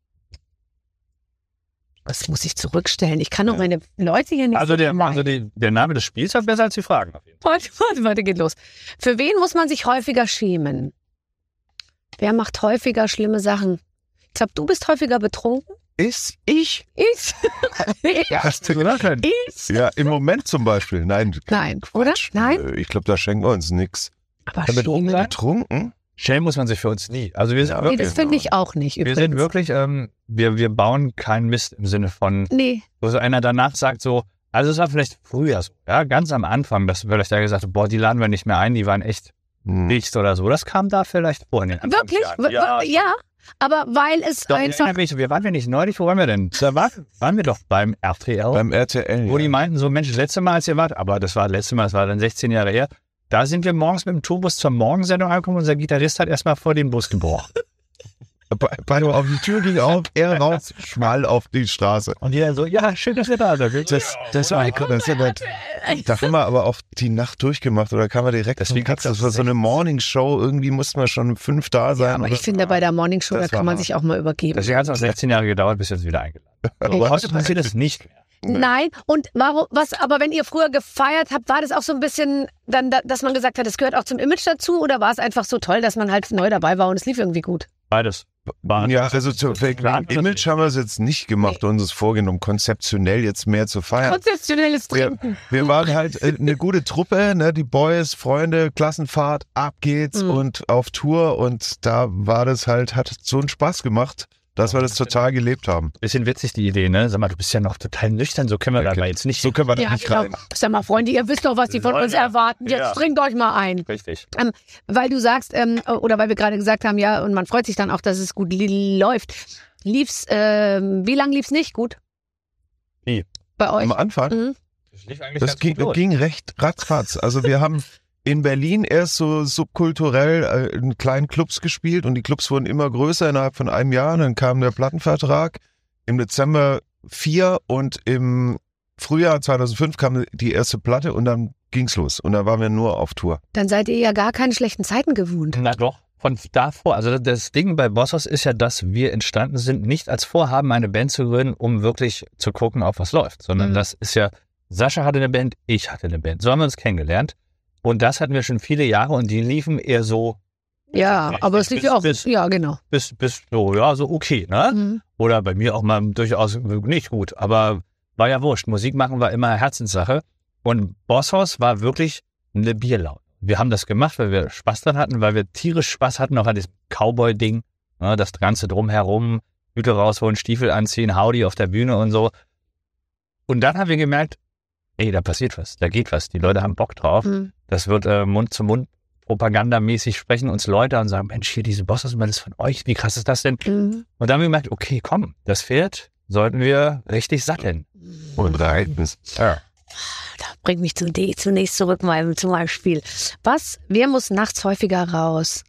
Das muss ich zurückstellen. Ich kann doch meine Leute hier nicht... Also, der, also die, der Name des Spiels hat besser als die Fragen. Auf jeden Fall. Warte, warte, warte, geht los. Für wen muss man sich häufiger schämen? Wer macht häufiger schlimme Sachen? Ich glaube, du bist häufiger betrunken. Ist ich? Ich? Ja, hast du gedacht? Ich? Ja, im Moment zum Beispiel. Nein. Nein, oder? Nein? Nö, Ich glaube, da schenken wir uns nichts. Aber Damit schämen? umgehen? Betrunken? Schämen muss man sich für uns nie. Also wir sind Ja, Nee, wirklich, das finde ich auch nicht. wir Übrigens. sind wirklich, ähm, wir, wir bauen keinen Mist im Sinne von, Nee, wo so einer danach sagt so, also es war vielleicht früher so, ja, ganz am Anfang, dass vielleicht da gesagt hat, boah, die laden wir nicht mehr ein, die waren echt Hm. nichts oder so. Das kam da vielleicht vor in den wirklich? Anfangsjahren. Ja, ja, aber weil es Doch, ich einfach... erinnere mich, wir waren wir nicht neulich, wo waren wir denn? Da war, waren wir doch beim R T L, Beim R T L. wo ja. die meinten so, Mensch, das letzte Mal, als ihr wart, aber das war das letzte Mal, das war dann sechzehn Jahre her, da sind wir morgens mit dem Tourbus zur Morgensendung angekommen und unser Gitarrist hat erstmal vor den Bus gebrochen. Bei, bei, auf die Tür ging auf, er raus, schmal auf die Straße. Und die dann so, ja, schön, dass ihr da seid. Das, das war das ist ja nett. Da haben wir aber auch die Nacht durchgemacht oder kam man direkt Deswegen zum Katz. Das war so eine Morningshow. Irgendwie mussten wir schon um fünf da sein. Aber oder? ich finde, bei der Morning Show, da Das kann war man hart. sich auch mal übergeben. Deswegen hat es auch sechzehn Jahre gedauert, bis wir uns wieder eingeladen haben. Aber heute passiert das nicht mehr. Nein, und warum, was, aber wenn ihr früher gefeiert habt, war das auch so ein bisschen, dann, da- dass man gesagt hat, das gehört auch zum Image dazu, oder war es einfach so toll, dass man halt neu dabei war und es lief irgendwie gut? Beides. War Ja, also zu, wegen Klar, Image haben wir es jetzt nicht gemacht, uns es vorgenommen, konzeptionell jetzt mehr zu feiern. Konzeptionelles Wir, Trinken. wir waren halt äh, eine gute Truppe, ne? Die Boys, Freunde, Klassenfahrt, ab geht's Mhm. und auf Tour und da war das halt, hat so einen Spaß gemacht, dass wir das total gelebt haben. bisschen witzig, die Idee, ne? Sag mal, du bist ja noch total nüchtern, so können wir da aber jetzt nicht. So können wir da Ja, nicht genau. rein. Sag mal, Freunde, ihr wisst doch, was die von Leute. uns erwarten. Jetzt Ja. trinkt euch mal ein. Richtig. Weil du sagst, ähm, oder weil wir gerade gesagt haben, ja, und man freut sich dann auch, dass es gut li läuft. Lief's, ähm, wie lange lief's nicht gut? Wie? Bei euch? Am Anfang, Mhm. Das lief eigentlich das ganz ging, gut los. ging recht ratzfatz. Also wir haben in Berlin erst so subkulturell äh, in kleinen Clubs gespielt und die Clubs wurden immer größer innerhalb von einem Jahr. Dann kam der Plattenvertrag. Im Dezember vier und im Frühjahr zweitausendfünf kam die erste Platte und dann ging's los. Und da waren wir nur auf Tour. Dann seid ihr ja gar keine schlechten Zeiten gewohnt. Na doch. Von davor, also das Ding bei Bossos ist ja, dass wir entstanden sind, nicht als Vorhaben, eine Band zu gründen, um wirklich zu gucken, ob was läuft, sondern Mhm. das ist ja, Sascha hatte eine Band, ich hatte eine Band. So haben wir uns kennengelernt. Und das hatten wir schon viele Jahre und die liefen eher so, Ja, aber es lief ja auch. Bis- Ja, genau. bis, bis so, ja, so okay, ne? Mhm. Oder bei mir auch mal durchaus nicht gut, aber war ja wurscht. Musik machen war immer Herzenssache. Und Bosshaus war wirklich eine Bierlaune. Wir haben das gemacht, weil wir Spaß dran hatten, weil wir tierisch Spaß hatten, auch an diesem Cowboy-Ding. Ne, das Ganze drumherum, Hüte rausholen, Stiefel anziehen, Howdy auf der Bühne und so. Und dann haben wir gemerkt, ey, da passiert was, da geht was. Die Leute haben Bock drauf. Mhm. Das wird äh, Mund zu Mund propagandamäßig sprechen uns Leute und sagen, Mensch, hier diese Bossos, das ist von euch, wie krass ist das denn? Mhm. Und dann haben wir gemerkt, okay, komm, das Pferd sollten wir richtig satteln. Und reiten. Ja. Da bringt mich zunächst zunächst zurück mal zu meinem Spiel. Was? Wer muss nachts häufiger raus?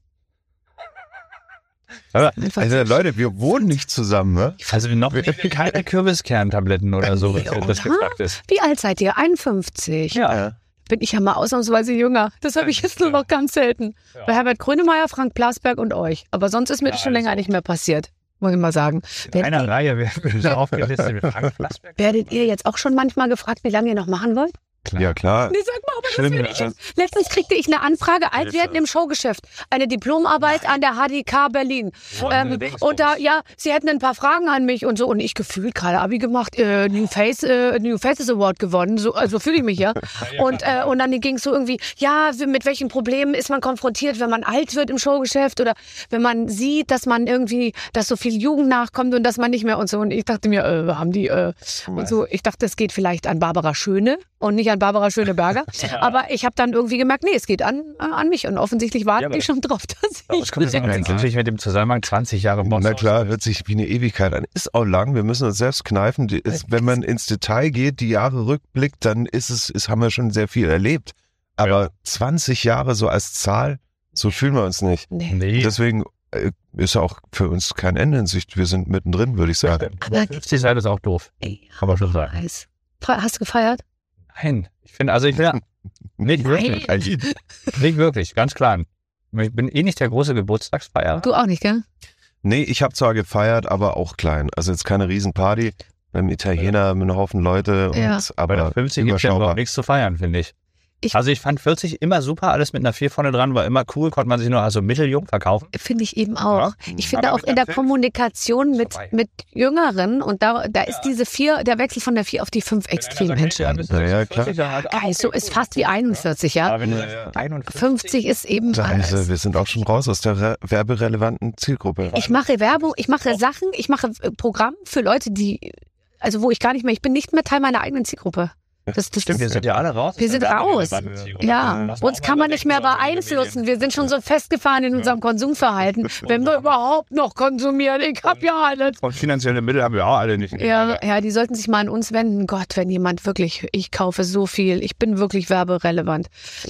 Aber, Einfach Also Leute, wir wohnen nicht zusammen, ne? also noch keine Kürbiskerntabletten oder so, was Nee, das oder? gefragt ist. Wie alt seid ihr? einundfünfzig? Ja. Bin ich ja mal ausnahmsweise jünger. Das habe ich jetzt nur noch ganz selten. Ja. Bei Herbert Grönemeyer, Frank Blasberg und euch. Aber sonst ist mir das schon länger nicht mehr passiert. Muss ich mal sagen. In einer Reihe werden wir so aufgelistet mit Frank Blasberg. Werdet ihr jetzt auch schon manchmal gefragt, wie lange ihr noch machen wollt? Klar. Ja, klar. Nee, sag mal, aber Schlimm, das will ich jetzt. Letztens kriegte ich eine Anfrage, Altwerten im Showgeschäft. Eine Diplomarbeit an der H D K Berlin. Ähm, und da, ja, sie hätten ein paar Fragen an mich und so. Und ich gefühlt gerade Abi gemacht, äh, New Face, äh, New Faces Award gewonnen. So, also fühle ich mich ja. Und, äh, und dann ging es so irgendwie, ja, mit welchen Problemen ist man konfrontiert, wenn man alt wird im Showgeschäft oder wenn man sieht, dass man irgendwie, dass so viel Jugend nachkommt und dass man nicht mehr und so. Und ich dachte mir, äh, haben die, äh, und so, ich dachte, es geht vielleicht an Barbara Schöne und nicht an Barbara Schöneberger. Aber ich habe dann irgendwie gemerkt, nee, es geht an, an mich. Und offensichtlich warten Ja, aber die schon drauf, dass Das ich... kommt natürlich mit dem Zusammenhang zwanzig Jahre Boss. Na klar, hört sich wie eine Ewigkeit an. Ist auch lang, wir müssen uns selbst kneifen. Die Ist, wenn man ins Detail geht, die Jahre rückblickt, dann ist es, ist, haben wir schon sehr viel erlebt. Aber Ja. zwanzig Jahre so als Zahl, so fühlen wir uns nicht. Nee. Nee. Deswegen äh, ist auch für uns kein Ende in Sicht. Wir sind mittendrin, würde ich sagen. Aber- fünfzig Seiten ist auch doof. Ey, Kann man schon sagen. Weiß. Hast du gefeiert? Nein, ich finde, also ich bin nicht wirklich. Nicht wirklich, ganz klar. Ich bin eh nicht der große Geburtstagsfeierer. Du auch nicht, gell? Nee, ich habe zwar gefeiert, aber auch klein. Also jetzt keine Riesenparty beim Italiener mit einem Haufen Leute. Und, Ja. Bei der aber fünfzig gibt es ja überschaubar. überhaupt nichts zu feiern, finde ich. Ich- Also ich fand vierzig immer super, alles mit einer vier vorne dran, war immer cool, konnte man sich nur also mitteljung verkaufen. Finde ich eben auch. Ich finde Aber auch mit in der der fünf Kommunikation mit, vorbei. mit Jüngeren und da, da ist diese vier, der Wechsel von der vier auf die fünf extrem entscheidend. Ja, ja, klar. Geil, so ist fast wie einundvierzig, ja? Aber wenn du sagst, einundfünfzig, fünfzig ist eben Da ist, alles. äh, wir sind auch schon raus aus der re- werberelevanten Zielgruppe. Ich mache Werbung, ich mache Sachen, ich mache äh, Programm für Leute, die, also wo ich gar nicht mehr, ich bin nicht mehr Teil meiner eigenen Zielgruppe. Das, das, stimmt, wir sind ja alle raus. Wir sind raus. Ja, Lass mal uns auch kann mal man nicht mehr denken, beeinflussen. Wir sind schon so festgefahren in unserem Konsumverhalten. Wenn wir überhaupt noch konsumieren, ich hab ja alles. Und finanzielle Mittel haben wir auch alle nicht. Ja, ja, die sollten sich mal an uns wenden. Gott, wenn jemand wirklich, ich kaufe so viel, ich bin wirklich werberelevant.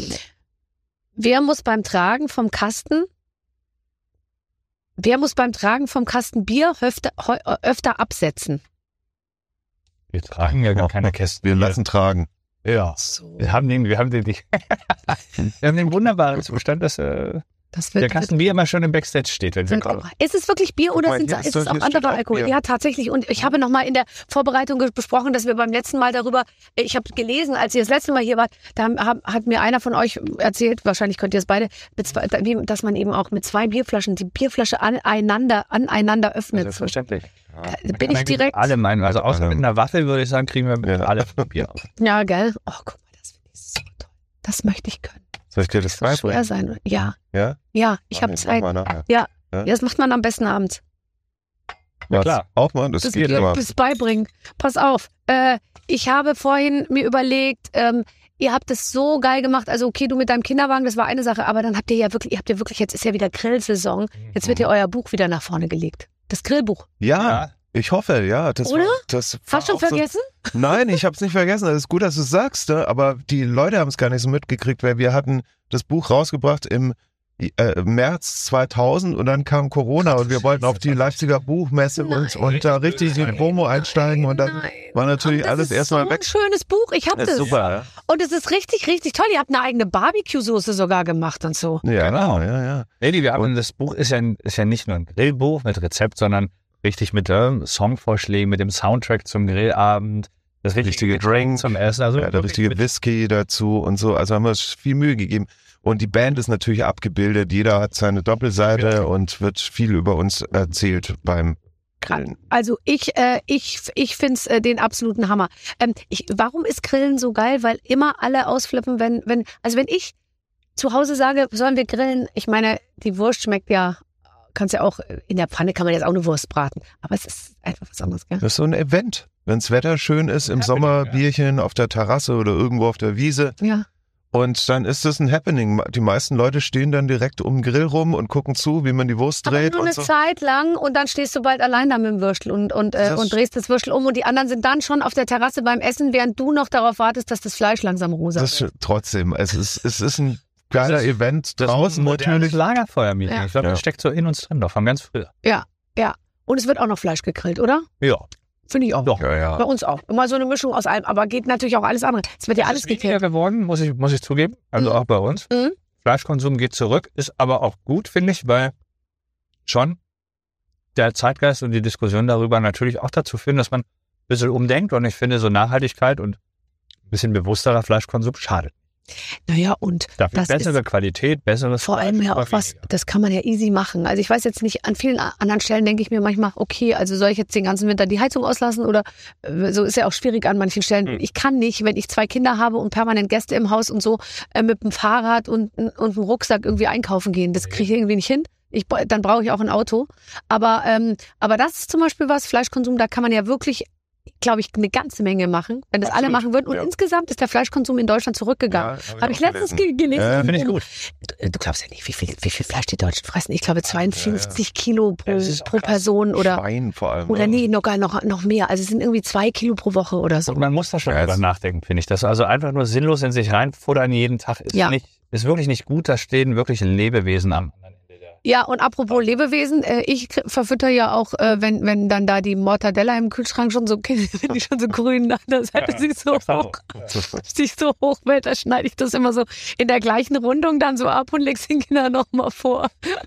Wer muss beim Tragen vom Kasten, wer muss beim Tragen vom Kasten Bier öfter, öfter absetzen? Wir tragen ja gar keine Kästen. Wir lassen tragen. Ja. So, Wir haben den, wir haben den, wir haben den wunderbaren Zustand, dass äh, das der wird, Kasten Bier immer schon im Backstage steht, wenn wir Sind, kommen. ist es wirklich Bier oder mal, sind, hier ist ist es doch- auch hier steht anderer auch Alkohol? Bier. Ja, tatsächlich. Und ich habe noch mal in der Vorbereitung ge- besprochen, dass wir beim letzten Mal darüber, ich habe gelesen, als ihr das letzte Mal hier wart, da haben, hat mir einer von euch erzählt, wahrscheinlich könnt ihr es beide, mit zwei, wie- dass man eben auch mit zwei Bierflaschen die Bierflasche aneinander, aneinander öffnet. Selbstverständlich. Da bin ich direkt. Alle meinen, also außer Alle. mit einer Waffel würde ich sagen, kriegen wir mit Ja. alle Bier auf. Ja, gell? Oh, guck mal, das finde ich so toll. Das möchte ich können. Soll ich dir das So schwer beibringen? sein. Ja, Ja? ja, ich Mach habe ich, Zeit. mach mal nachher. Ja. Ja? Ja, das macht man am besten abends. Was? klar. Auch mal, das, Das geht Bier immer. bis beibringen. Pass auf. Äh, ich habe vorhin mir überlegt, ähm, ihr habt es so geil gemacht. Also okay, du mit deinem Kinderwagen, das war eine Sache, aber dann habt ihr ja wirklich, ihr habt ja wirklich, jetzt ist ja wieder Grillsaison. Jetzt wird ja euer Buch wieder nach vorne gelegt. Das Grillbuch. Ja, Ja. ich hoffe, ja. Das Oder? War, das war Hast du auch schon vergessen? So, nein, ich habe es nicht vergessen. Es ist gut, dass du es sagst, ne? Aber die Leute haben es gar nicht so mitgekriegt, weil wir hatten das Buch rausgebracht im äh, März zweitausend und dann kam Corona und wir wollten auf die Leipziger Buchmesse und, und da richtig in Promo einsteigen und dann Nein. war natürlich Das alles ist erstmal so weg. ein schönes Buch. Ich habe Das das. ist super, ja. Und es ist richtig, richtig toll. Ihr habt eine eigene Barbecue-Soße sogar gemacht und so. Ja, Genau. ja, ja. Nee, nee, wir haben, das Buch ist ja, ist ja nicht nur ein Grillbuch mit Rezept, sondern richtig mit ähm, Songvorschlägen, mit dem Soundtrack zum Grillabend, das richtige, Richtige Drink, zum Essen. Also ja, der wirklich richtige mit- Whisky dazu und so. Also haben wir uns viel Mühe gegeben. Und die Band ist natürlich abgebildet. Jeder hat seine Doppelseite Ja. und wird viel über uns erzählt beim Grillen. Also ich, äh, ich, ich find's äh, den absoluten Hammer. Ähm, ich, warum ist Grillen so geil? Weil immer alle ausflippen, wenn, wenn, also wenn ich zu Hause sage, sollen wir grillen? Ich meine, die Wurst schmeckt ja, kannst ja auch, in der Pfanne kann man jetzt auch eine Wurst braten. Aber es ist einfach was anderes, gell? Das ist so ein Event. Wenns Wetter schön ist, im Sommer Bierchen auf der Terrasse oder irgendwo auf der Wiese. Ja. Und dann ist das ein Happening. Die meisten Leute stehen dann direkt um den Grill rum und gucken zu, wie man die Wurst Aber dreht nur und eine so. Zeit lang und dann stehst du bald allein da mit dem Würstel und, und, äh, Das- und drehst das Würstel um und die anderen sind dann schon auf der Terrasse beim Essen, während du noch darauf wartest, dass das Fleisch langsam rosa Das wird. ist trotzdem. Es ist, es ist ein geiler Das ist- Event Das ist draußen ein modernes natürlich. Lagerfeuer-Meeting. Ja. Ich glaube, Ja. das steckt so in uns drin, doch von ganz früher. Und es wird auch noch Fleisch gegrillt, oder? Ja, Finde ich auch. doch. Ja, ja. Bei uns auch. Immer so eine Mischung aus allem, aber geht natürlich auch alles andere. Es wird ja alles ist weniger gegrillt. geworden, muss ich, muss ich zugeben. Also Mhm. auch bei uns. Mhm. Fleischkonsum geht zurück, ist aber auch gut, finde ich, weil schon der Zeitgeist und die Diskussion darüber natürlich auch dazu führen, dass man ein bisschen umdenkt. Und ich finde, so Nachhaltigkeit und ein bisschen bewussterer Fleischkonsum schadet. Naja, und Dafür das bessere ist Qualität, besseres vor allem Fleisch, ja aber auch was, weniger. das kann man ja easy machen. Also ich weiß jetzt nicht, an vielen a- anderen Stellen denke ich mir manchmal, okay, also soll ich jetzt den ganzen Winter die Heizung auslassen oder äh, so ist ja auch schwierig an manchen Stellen. Hm. Ich kann nicht, wenn ich zwei Kinder habe und permanent Gäste im Haus und so, äh, mit dem Fahrrad und, und einem Rucksack irgendwie einkaufen gehen. Das kriege ich irgendwie nicht hin. Ich, bra- dann brauche ich auch ein Auto. Aber, ähm, aber das ist zum Beispiel was, Fleischkonsum, da kann man ja wirklich, glaube ich, eine ganze Menge machen, wenn das alle Absolut, machen würden. Und ja. insgesamt ist der Fleischkonsum in Deutschland zurückgegangen. Ja, Habe ich auch letztens gelesen. ge gelesen. Ja, Finde ich gut. Du, du glaubst ja nicht, wie viel, wie viel Fleisch die Deutschen fressen. Ich glaube zweiundfünfzig Kilo pro, Das ist auch pro krass. Person oder, Schwein vor allem. oder nee, noch, gar noch, noch mehr. Also es sind irgendwie zwei Kilo pro Woche oder so. Und man muss da schon Ja, drüber es- nachdenken, finde ich. Das also einfach nur sinnlos in sich reinfuttern jeden Tag ist Ja. nicht, ist wirklich nicht gut. Da stehen wirklich Lebewesen am anderen Ende der. Ja, und apropos Lebewesen, äh, ich k- verfütter ja auch, äh, wenn, wenn dann da die Mortadella im Kühlschrank schon so, wenn die schon so grün an der Seite sie so hoch, sich so hoch wird, da schneide ich das immer so in der gleichen Rundung dann so ab und leg's den Kindern nochmal vor.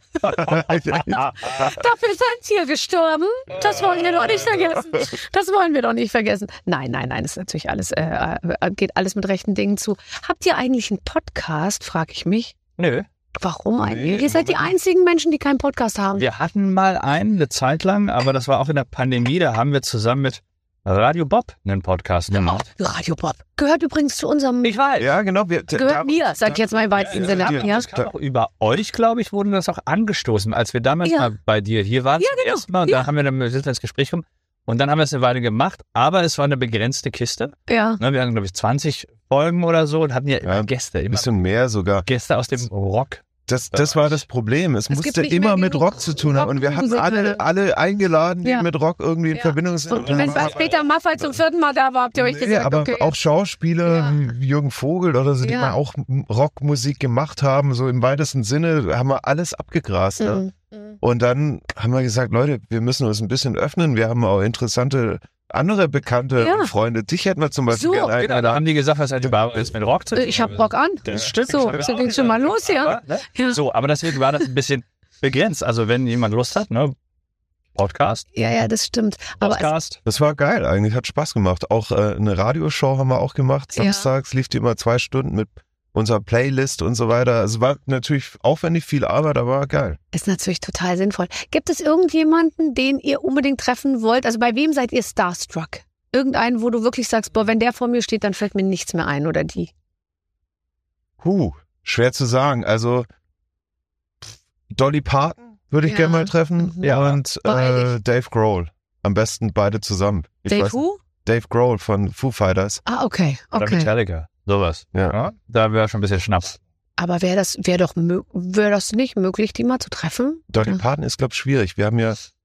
Dafür ist ein Tier gestorben. Das wollen wir doch nicht vergessen. Das wollen wir doch nicht vergessen. Nein, nein, nein, das ist natürlich alles, äh, äh, geht alles mit rechten Dingen zu. Habt ihr eigentlich einen Podcast, frage ich mich. Nö. Warum eigentlich? Nee, Ihr seid die einzigen Menschen, die keinen Podcast haben. Wir hatten mal einen, eine Zeit lang, aber das war auch in der Pandemie, da haben wir zusammen mit Radio Bob einen Podcast gemacht. Radio Bob. Gehört übrigens zu unserem. Ich weiß. Ja, genau. Wir, Gehört da- mir, sag ich jetzt mal im weitesten Ja, Sinne. ja, Ja. Das kam auch über euch, glaube ich, wurde das auch angestoßen, als wir damals Ja. mal bei dir hier waren. Ja, zum genau. ersten Mal. Und Ja. da haben wir dann sind wir ins Gespräch gekommen. Und dann haben wir es eine Weile gemacht, aber es war eine begrenzte Kiste. ja. Ne, wir hatten, glaube ich, zwanzig Folgen oder so und hatten ja immer Ja, Gäste, Ein immer bisschen mehr sogar. Gäste aus dem Rock. Das, das war das Problem. Es, Es gibt musste nicht immer mehr mit genug Rock zu tun haben. Und wir hatten Rockmusiker. alle, alle eingeladen, die Ja. mit Rock irgendwie in Ja. Verbindung sind. Und wenn bei Peter Maffay zum vierten Mal da war, habt ihr euch Nee, gesagt, aber okay. auch Schauspieler Ja. wie Jürgen Vogel oder so, die Ja. mal auch Rockmusik gemacht haben, so im weitesten Sinne, haben wir alles abgegrast. Ne? Mhm. Mhm. Und dann haben wir gesagt, Leute, wir müssen uns ein bisschen öffnen. Wir haben auch interessante andere bekannte Ja. Freunde. Dich hätten wir zum Beispiel So. gerne Genau, eingeladen. da haben die gesagt, was hat überhaupt jetzt mit Rock zu tun? Ich hab Rock an. Das stimmt. So, Das so hab ich geht's auch schon mal gesagt. los hier. Aber, ne? Ja. So, aber deswegen war das ein bisschen begrenzt. Also wenn jemand Lust hat, ne? Podcast, Ja, ja, das stimmt. Aber es, Podcast. Das war geil eigentlich, hat Spaß gemacht. Auch äh, eine Radioshow haben wir auch gemacht. Ja. Samstags lief die immer zwei Stunden mit unserer Playlist und so weiter. Also war natürlich aufwendig, viel Arbeit, aber war geil. ist natürlich total sinnvoll. Gibt es irgendjemanden, den ihr unbedingt treffen wollt? Also bei wem seid ihr starstruck? Irgendeinen, wo du wirklich sagst, boah, wenn der vor mir steht, dann fällt mir nichts mehr ein oder die. Huh, schwer zu sagen. Also pff, Dolly Parton würde ich Ja. gerne mal treffen Mhm. und Beide. äh, Dave Grohl. Am besten beide zusammen. Ich Dave weiß- who? Dave Grohl von Foo Fighters. Ah, okay, Oder okay. Metallica. Sowas. Ja. Da wäre schon ein bisschen Schnaps. Aber wäre das, wäre doch, mö- wäre das nicht möglich, die mal zu treffen? Dolly Ja. Parton ist, glaube ich, schwierig. Wir haben ja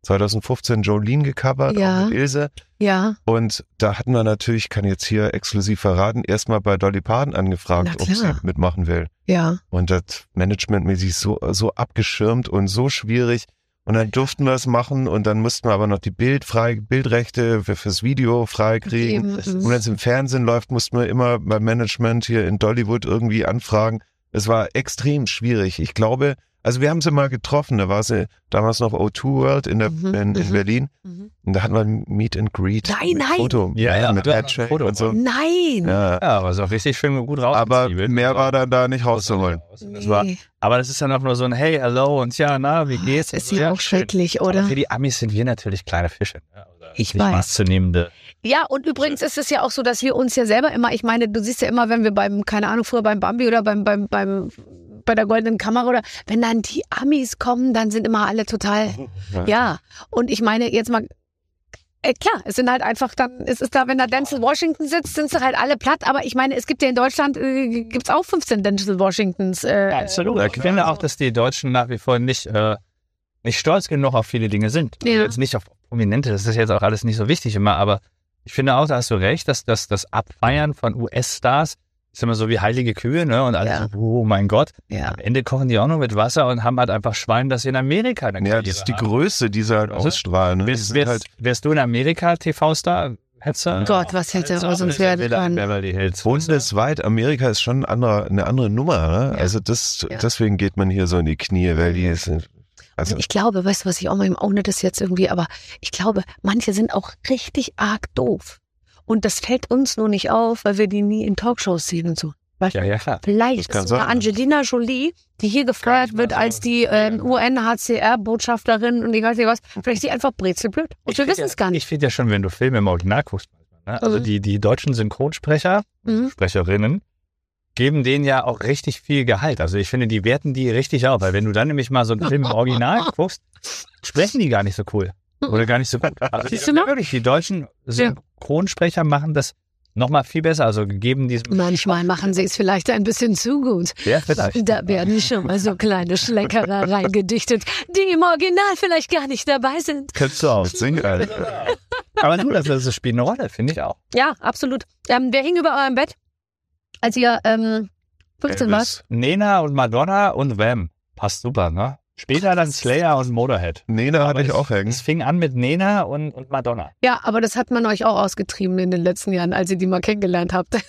zwanzig fünfzehn Jolene gecovert, Ja. auch mit Ilse. Ja. Und da hatten wir natürlich, kann jetzt hier exklusiv verraten, erstmal bei Dolly Parton angefragt, Na ob sie klar. mitmachen will. Ja. Und das managementmäßig so, so abgeschirmt und so schwierig. Und dann durften wir es machen und dann mussten wir aber noch die Bild frei, Bildrechte für, fürs Video freikriegen. Eben, mhm. Und wenn es im Fernsehen läuft, mussten wir immer beim Management hier in Dollywood irgendwie anfragen. Es war extrem schwierig. Ich glaube, also wir haben sie mal getroffen, da war sie damals noch O zwei World in, der, Mhm, in, in mhm. Berlin. Mhm. Und da hatten wir ein Meet and Greet. Nein, mit nein. Foto. Ja, ja, mit du hast ein Handshake Foto und so. Nein. Ja. Ja, aber ist auch richtig schön gut raus. Aber mehr war dann da nicht rauszuholen. Das war, Nee. aber das ist dann auch nur so ein Hey, hello und ja, na, wie geht's? Das ist Und so, ja auch schön. schrecklich, Aber oder? für die Amis sind wir natürlich kleine Fische. Ne? Oder Ich nicht weiß. ernstzunehmende. Ja, und übrigens ist es ja auch so, dass wir uns ja selber immer, ich meine, du siehst ja immer, wenn wir beim, keine Ahnung, früher beim Bambi oder beim, beim, beim, bei der Goldenen Kamera oder wenn dann die Amis kommen, dann sind immer alle total, Ja. ja. Und ich meine, jetzt mal, äh, klar, es sind halt einfach dann, es ist da, wenn da Denzel Washington sitzt, sind sie halt alle platt, aber ich meine, es gibt ja in Deutschland, äh, gibt's auch fünfzehn Denzel Washingtons. Äh, Absolut. Ich finde auch, dass die Deutschen nach wie vor nicht, äh, nicht stolz genug auf viele Dinge sind. Ja. Jetzt nicht auf Prominente, das ist jetzt auch alles nicht so wichtig immer, aber ich finde auch, da hast du recht, dass, dass das Abfeiern von U S-Stars ist immer so wie heilige Kühe, ne? Und alle Ja. so, oh mein Gott. Ja. Am Ende kochen die auch noch mit Wasser und haben halt einfach Schwein, das sie in Amerika eine Ja, Karriere das ist die haben. Größe, die sie halt Also, ausstrahlen. Ne? Die Wärst, sind wärst, halt, wärst du in Amerika T V-Star? Hättest du? Gott, was hätte Hättest du aus auch uns eine werden Villa in können. Beverly Hills. bundesweit, Amerika ist schon ein anderer, eine andere Nummer. Ne? Ja. Also das, Ja. deswegen geht man hier so in die Knie, weil die sind, also Ich glaube, weißt du, was ich auch mal, ohne das jetzt irgendwie, aber ich glaube, manche sind auch richtig arg doof. Und das fällt uns nur nicht auf, weil wir die nie in Talkshows sehen und so. Weißt du? Ja, ja, klar. Vielleicht Das kann ist sogar sein. Angelina Jolie, die hier gefeuert wird als die ähm, U N H C R-Botschafterin und ich weiß nicht was, vielleicht ist sie einfach brezelblöd. Und wir wissen es gar nicht. Ich finde ja schon, wenn du Filme im Original guckst, ne? Also Mhm. die, die deutschen Synchronsprecher, Mhm. Sprecherinnen, geben denen ja auch richtig viel Gehalt. Also ich finde, die werten die richtig auf, weil wenn du dann nämlich mal so einen Film im Original guckst, sprechen die gar nicht so cool. Oder gar nicht so gut. Also Siehst du mal? wirklich, die deutschen Synchronsprecher machen das nochmal viel besser. Also geben diesem Manchmal machen sie es vielleicht ein bisschen zu gut. Ja, vielleicht. Da werden schon mal so kleine Schleckerer reingedichtet, die im Original vielleicht gar nicht dabei sind. Könntest du auch. sing halt. Aber du, das, das spielt eine Rolle, finde ich auch. Ja, absolut. Ähm, wer hing über eurem Bett, als ihr ähm, fünfzehn wart? Elvis. Nena und Madonna und Wham. Passt super, ne? Später dann Slayer und Motorhead. Nena hatte ich es, auch hängen. Es fing an mit Nena und, und Madonna. Ja, aber das hat man euch auch ausgetrieben in den letzten Jahren, als ihr die mal kennengelernt habt.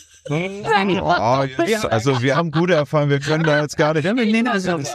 Oh, jetzt, also wir haben gute Erfahrungen, wir können da jetzt gar nicht. Nena Ich mache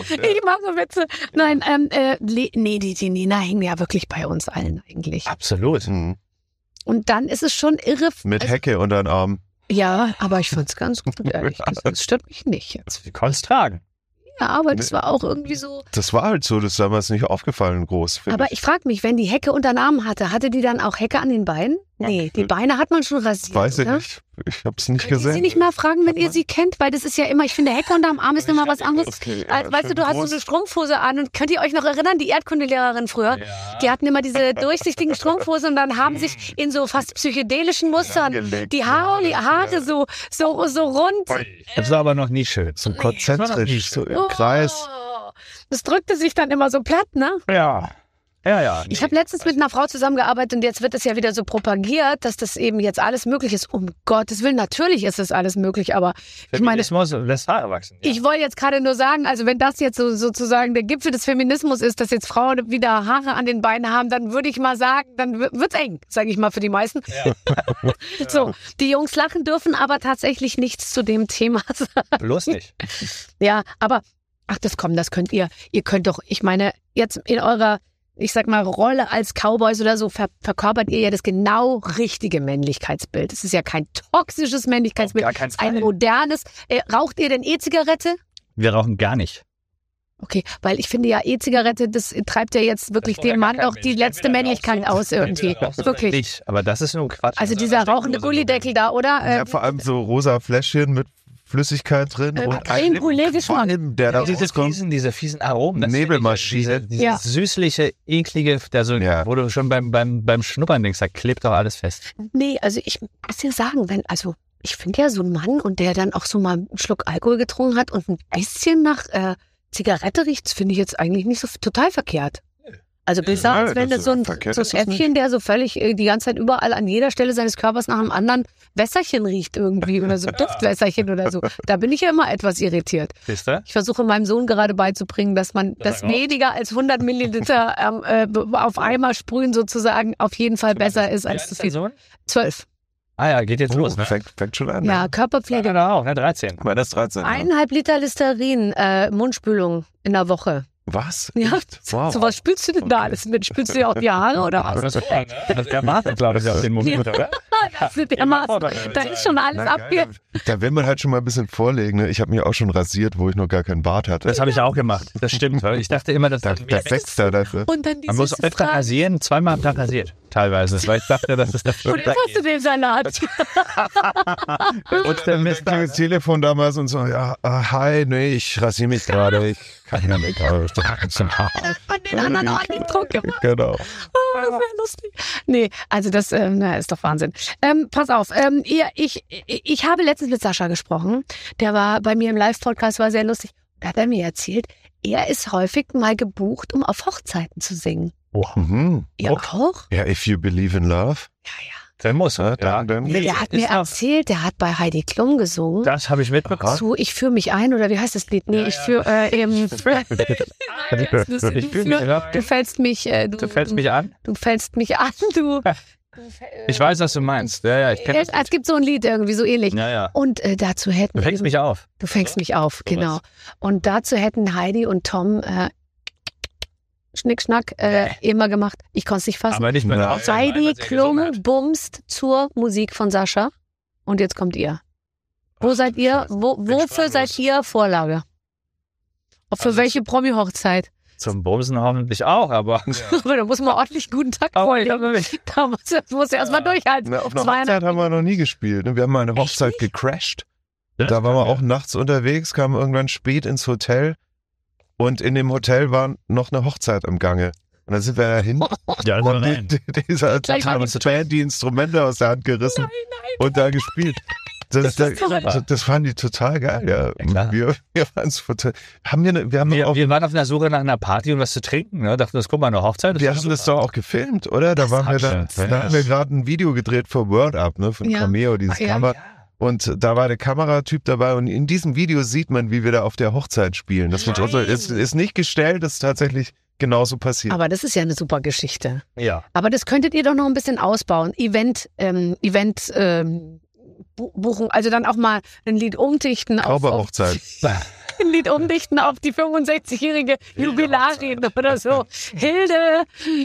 Witze. Nein, ähm, äh, Le- nee, die, die Nina hing ja wirklich bei uns allen eigentlich. Absolut. Mhm. Und dann ist es schon irre. Mit also, Hecke unter den Arm. Ja, aber ich fand's ganz gut, ehrlich gesagt. Das stört mich nicht jetzt. Wir konnten es tragen. Ja, aber das war auch irgendwie so. Das war halt so, das ist damals nicht aufgefallen groß. finde Aber ich frage mich, wenn die Hecke unter den Arm hatte, hatte die dann auch Hecke an den Beinen? Nee, die Beine hat man schon rasiert, Weiß ich oder? nicht. Ich habe es nicht Könnt ihr sie gesehen. nicht mal fragen, wenn ihr sie kennt? Weil das ist ja immer, ich finde, Hecke unterm Arm ist immer was anderes. Okay, Als, weißt du, du hast so eine Strumpfhose an und könnt ihr euch noch erinnern, die Erdkundelehrerin früher? Die hatten immer diese durchsichtigen Strumpfhosen und dann haben sich in so fast psychedelischen Mustern die Haare, die Haare so, so, so rund. Das war aber noch nie schön. So konzentrisch, so im Kreis. Oh, das drückte sich dann immer so platt, ne? Ja. Ja, ja. Ich habe letztens mit einer Frau zusammengearbeitet und jetzt wird es ja wieder so propagiert, dass das eben jetzt alles möglich ist. Um Gottes Willen, natürlich ist es alles möglich, aber ich meine, Feminismus lässt Haare wachsen. Ja. ich wollte jetzt gerade nur sagen, also wenn das jetzt so, sozusagen der Gipfel des Feminismus ist, dass jetzt Frauen wieder Haare an den Beinen haben, dann würde ich mal sagen, dann w- wird's eng, sage ich mal für die meisten. So, die Jungs lachen dürfen aber tatsächlich nichts zu dem Thema sagen. Bloß nicht. Ja, aber ach, das kommt, das könnt ihr. Ihr könnt doch, ich meine, jetzt in eurer, ich sag mal, Rolle als Cowboys oder so ver verkörpert ihr ja das genau richtige Männlichkeitsbild. Es ist ja kein toxisches Männlichkeitsbild, Auf gar keinen es ist ein Fall. modernes. Äh, raucht ihr denn E-Zigarette? Wir rauchen gar nicht. Okay, weil ich finde ja, E-Zigarette, das treibt ja jetzt wirklich Das war ja dem gar Mann kein auch die Mensch. letzte Entweder Männlichkeit rauchst du- aus irgendwie. entweder rauchst du Wirklich. Nicht, aber das ist nur Quatsch. Also dieser rauchende Gullideckel da, oder? Äh, Ja, vor allem so rosa Fläschchen mit Flüssigkeit drin. Äh, und Creme Brûlée Geschmack. der da diese rauskommt. fiesen, diese fiesen Aromen. das Nebelmaschine. finde ich, Diese, diese Ja. süßliche, eklige, der so, Ja. wo du schon beim, beim, beim Schnuppern denkst, da klebt doch alles fest. Nee, also ich muss dir sagen, wenn, also ich finde ja so ein Mann und der dann auch so mal einen Schluck Alkohol getrunken hat und ein bisschen nach äh, Zigarette riecht, das finde ich jetzt eigentlich nicht so f- total verkehrt. Also besser, Ja, als wenn das du so ein, ist verkehrt so ein ist das Äffchen, der so völlig äh, die ganze Zeit überall an jeder Stelle seines Körpers nach einem anderen Wässerchen riecht irgendwie oder so Duftwässerchen oder so. Da bin ich ja immer etwas irritiert. Siehst du? Ich versuche meinem Sohn gerade beizubringen, dass man das sag auch. weniger als hundert Milliliter ähm, äh, auf einmal sprühen sozusagen auf jeden Fall besser ist als zu viel. Sohn? Zwölf. Ah ja, geht jetzt Oh, los, ne? fängt, fängt schon an. Ja, ne? Körperpflege. Genau, ne, dreizehn. Meiner ist dreizehn. Ja. Eineinhalb Liter Listerin, äh, Mundspülung in der Woche. Was? Ja, Echt? Wow. so was spülst du denn da alles mit? Spülst du dir auch die Haare oder was? Das ist der Martin, glaube ich, auf den Moment, oder? Das ist dermaßen. Da ist schon alles Na, abge... geil. Da will man halt schon mal ein bisschen vorlegen. Ne? Ich habe mich auch schon rasiert, wo ich noch gar keinen Bart hatte. Das habe ich auch gemacht. Das stimmt. Weil ich dachte immer, dass Da, das da wächst er dafür. Und dann die man muss süße öfter Frage. rasieren, zweimal am Tag rasiert. Teilweise. Weil ich dachte, dass es das Und jetzt hast du den Salat. Und der Dann Mister. ging das Telefon damals und so, ja, äh, hi, nee, ich rasiere mich gerade. Ich kann ja nicht. Von den anderen ordentlich Druck gemacht. Genau. Oh, das wäre lustig. Nee, also das ähm, na, ist doch Wahnsinn. Ähm, pass auf, ähm, ihr, ich, ich habe letztens mit Sascha gesprochen. Der war bei mir im Live-Podcast, war sehr lustig. Da hat er mir erzählt, er ist häufig mal gebucht, um auf Hochzeiten zu singen. Mhm. Ihr auch? Ja, if you believe in love. Ja, ja. Der muss. Ja, Ja, dann, dann. Nee, der hat mir ist auch- erzählt, der hat bei Heidi Klum gesungen. Das habe ich mitbekommen. Zu Ich führe mich ein, oder wie heißt das Lied? Nee, Ja, ich ja. führe äh, eben. du, Ich fühl mich, ja. du fällst mich, äh, du, Du fällst mich an? du fällst mich an, du. Ich weiß, was du meinst. Ja, ja, ich kenne Es, es gibt so ein Lied irgendwie so ähnlich. Ja, ja. Und äh, dazu hätten Du fängst mich auf. du fängst mich auf, Sowas. genau. Und dazu hätten Heidi und Tom äh, Schnickschnack äh, immer gemacht. Ich konnte es nicht fassen. Aber nicht mehr. Nein. Heidi Klum bumst zur Musik von Sascha. Und jetzt kommt ihr. Wo seid ihr? Wo, wofür seid ihr Vorlage? Ob für Also- welche Promi-Hochzeit? Zum Bumsen hoffentlich auch, aber. Aber da muss man ordentlich guten Tag Aber ich vorlegen. habe mich. Da muss, muss er erstmal durchhalten. Na, auf einer Zweieinhalb- Hochzeit haben wir noch nie gespielt. Ne? Wir haben mal eine Hochzeit gecrashed. Da waren wir auch nachts unterwegs, kamen irgendwann spät ins Hotel und in dem Hotel war noch eine Hochzeit im Gange. Und dann sind wir da hin Ja, und die, die, dieser Gleich mal hat Band die Instrumente aus der Hand gerissen und da gespielt. Das, das, das, das fanden die total geil. Ja. Ja, klar. wir wir waren total. Haben wir, eine, wir haben, Wir, auch, wir waren auf einer Suche nach einer Party und was zu trinken. Ne? Dachten, das guck mal, eine Hochzeit. Das wir ist haben das super. doch auch gefilmt, oder? Da waren wir da, schon. da haben wir gerade ein Video gedreht für Word Up, ne, von Ja. Cameo, dieses Ach ja. Kamera. Und da war der Kameratyp dabei und in diesem Video sieht man, wie wir da auf der Hochzeit spielen. Das wird also, ist, ist nicht gestellt, das ist tatsächlich genauso passiert. Aber das ist ja eine super Geschichte. Ja. Aber das könntet ihr doch noch ein bisschen ausbauen. Event, ähm, Event, ähm, bu- buchen, also dann auch mal ein Lied umdichten auf, auf Zauberhochzeit. ein Lied umdichten auf die fünfundsechzigjährige Jubilarin oder so. Hilde.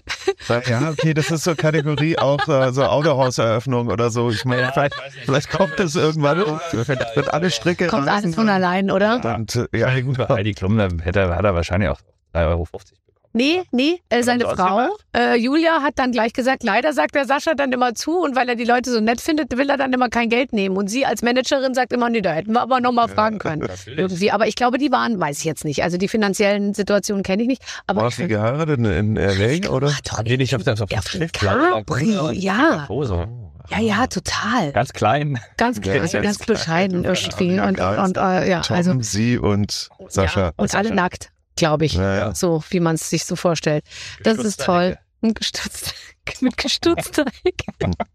Ja, okay, das ist so Kategorie auch äh, so Autohauseröffnung oder so. Ich meine, vielleicht, vielleicht kommt das irgendwann um. Wird alle Stricke Kommt reißen alles von allein, oder? Und, äh, ja, Ja, gut, bei Heidi Klum, da hätte er, hat er wahrscheinlich auch drei Euro fünfzig bekommen. Nee, nee, äh, seine Hat er Frau, ausgemacht? äh, Julia, hat dann gleich gesagt, leider sagt der Sascha dann immer zu und weil er die Leute so nett findet, will er dann immer kein Geld nehmen. Und sie als Managerin sagt immer, nee, da hätten wir aber nochmal fragen können. Irgendwie. Aber ich glaube, die waren, weiß ich jetzt nicht. Also die finanziellen Situationen kenne ich nicht. Aber Wo ich hast du find- geheiratet? In, in L A, oder? Ah, doch, Haben die nicht auf der, auf der auf dem Schrift- Capri, ja. Hose. Ja, ja, total. Ganz klein. Ganz, Ja, ganz, ja, ganz ist bescheiden klar. irgendwie. Ja, Und, klar. und äh, ja, Tom, also. sie und Sascha. Ja, und alle nackt, glaube ich. Ja, ja. So, wie man es sich so vorstellt. Das ist Gestützter toll. Ecke. Ein Gestützt, mit gestutzter Ecke.